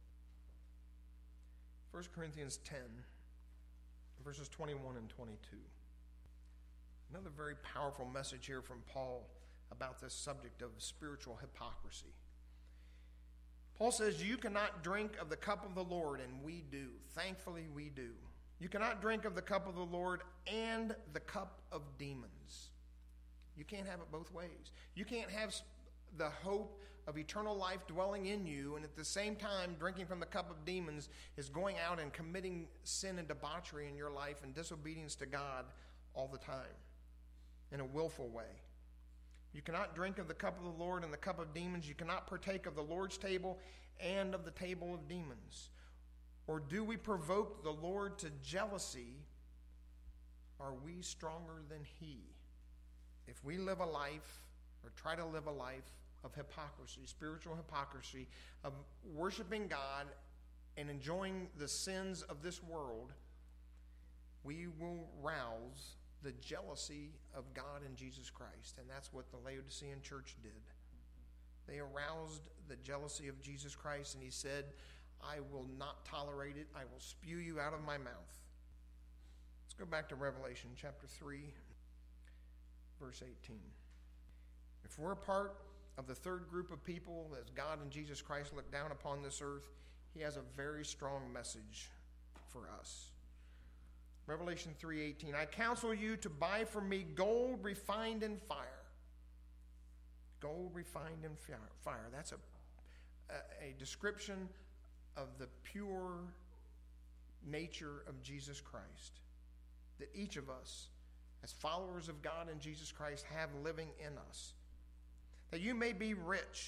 1 Corinthians 10, verses 21 and 22. Another very powerful message here from Paul about this subject of spiritual hypocrisy. Paul says, you cannot drink of the cup of the Lord, and we do. Thankfully, we do. You cannot drink of the cup of the Lord and the cup of demons. You can't have it both ways. You can't have the hope of eternal life dwelling in you, and at the same time, drinking from the cup of demons is going out and committing sin and debauchery in your life and disobedience to God all the time in a willful way. You cannot drink of the cup of the Lord and the cup of demons. You cannot partake of the Lord's table and of the table of demons. Or do we provoke the Lord to jealousy? Are we stronger than he? If we live a life, or try to live a life of hypocrisy, spiritual hypocrisy, of worshiping God and enjoying the sins of this world, we will rouse the jealousy of God and Jesus Christ. And that's what the Laodicean church did. They aroused the jealousy of Jesus Christ, and he said, I will not tolerate it. I will spew you out of my mouth. Let's go back to Revelation chapter 3, verse 18. If we're a part of the third group of people, as God and Jesus Christ look down upon this earth, he has a very strong message for us. Revelation 3:18, I counsel you to buy from me gold refined in fire. Gold refined in fire. That's a description of the pure nature of Jesus Christ that each of us, as followers of God and Jesus Christ, have living in us. That you may be rich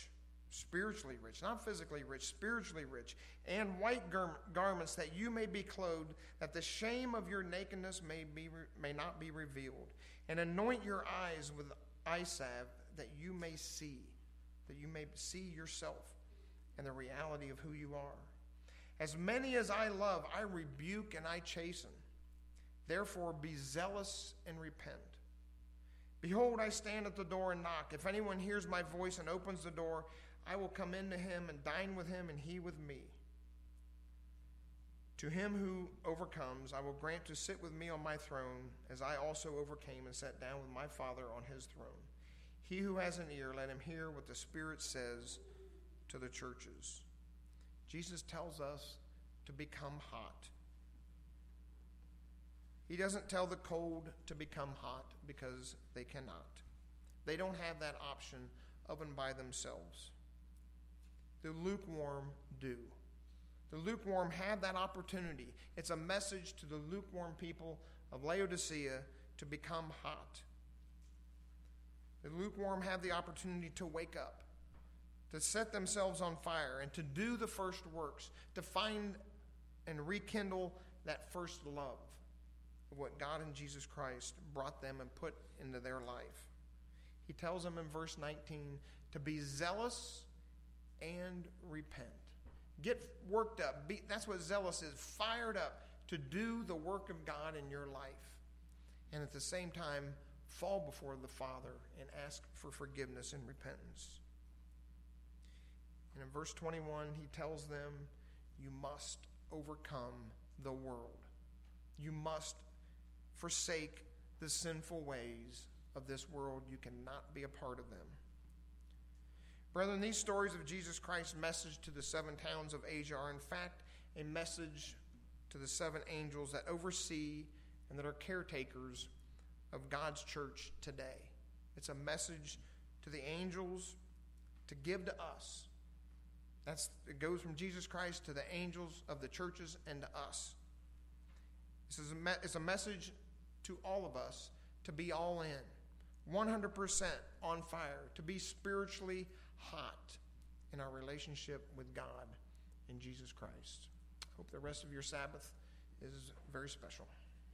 spiritually rich, not physically rich, spiritually rich, and white garments that you may be clothed, that the shame of your nakedness may not be revealed. And anoint your eyes with eye salve, that you may see yourself and the reality of who you are. As many as I love, I rebuke and I chasten. Therefore be zealous and repent. Behold, I stand at the door and knock. If anyone hears my voice and opens the door, I will come into him and dine with him and he with me. To him who overcomes, I will grant to sit with me on my throne, as I also overcame and sat down with my Father on his throne. He who has an ear, let him hear what the Spirit says to the churches. Jesus tells us to become hot. He doesn't tell the cold to become hot because they cannot. They don't have that option of and by themselves. The lukewarm do. The lukewarm have that opportunity. It's a message to the lukewarm people of Laodicea to become hot. The lukewarm have the opportunity to wake up, to set themselves on fire, and to do the first works, to find and rekindle that first love of what God and Jesus Christ brought them and put into their life. He tells them in verse 19 to be zealous and repent. Get worked up. That's what zealous is, fired up to do the work of God in your life. And at the same time, fall before the Father and ask for forgiveness and repentance. And in verse 21, he tells them, you must overcome the world. You must forsake the sinful ways of this world. You cannot be a part of them. Brethren, these stories of Jesus Christ's message to the 7 towns of Asia are in fact a message to the 7 angels that oversee and that are caretakers of God's church today. It's a message to the angels to give to us. It goes from Jesus Christ to the angels of the churches and to us. It's a message to all of us to be all in, 100% on fire, to be spiritually hot in our relationship with God in Jesus Christ. I hope the rest of your Sabbath is very special.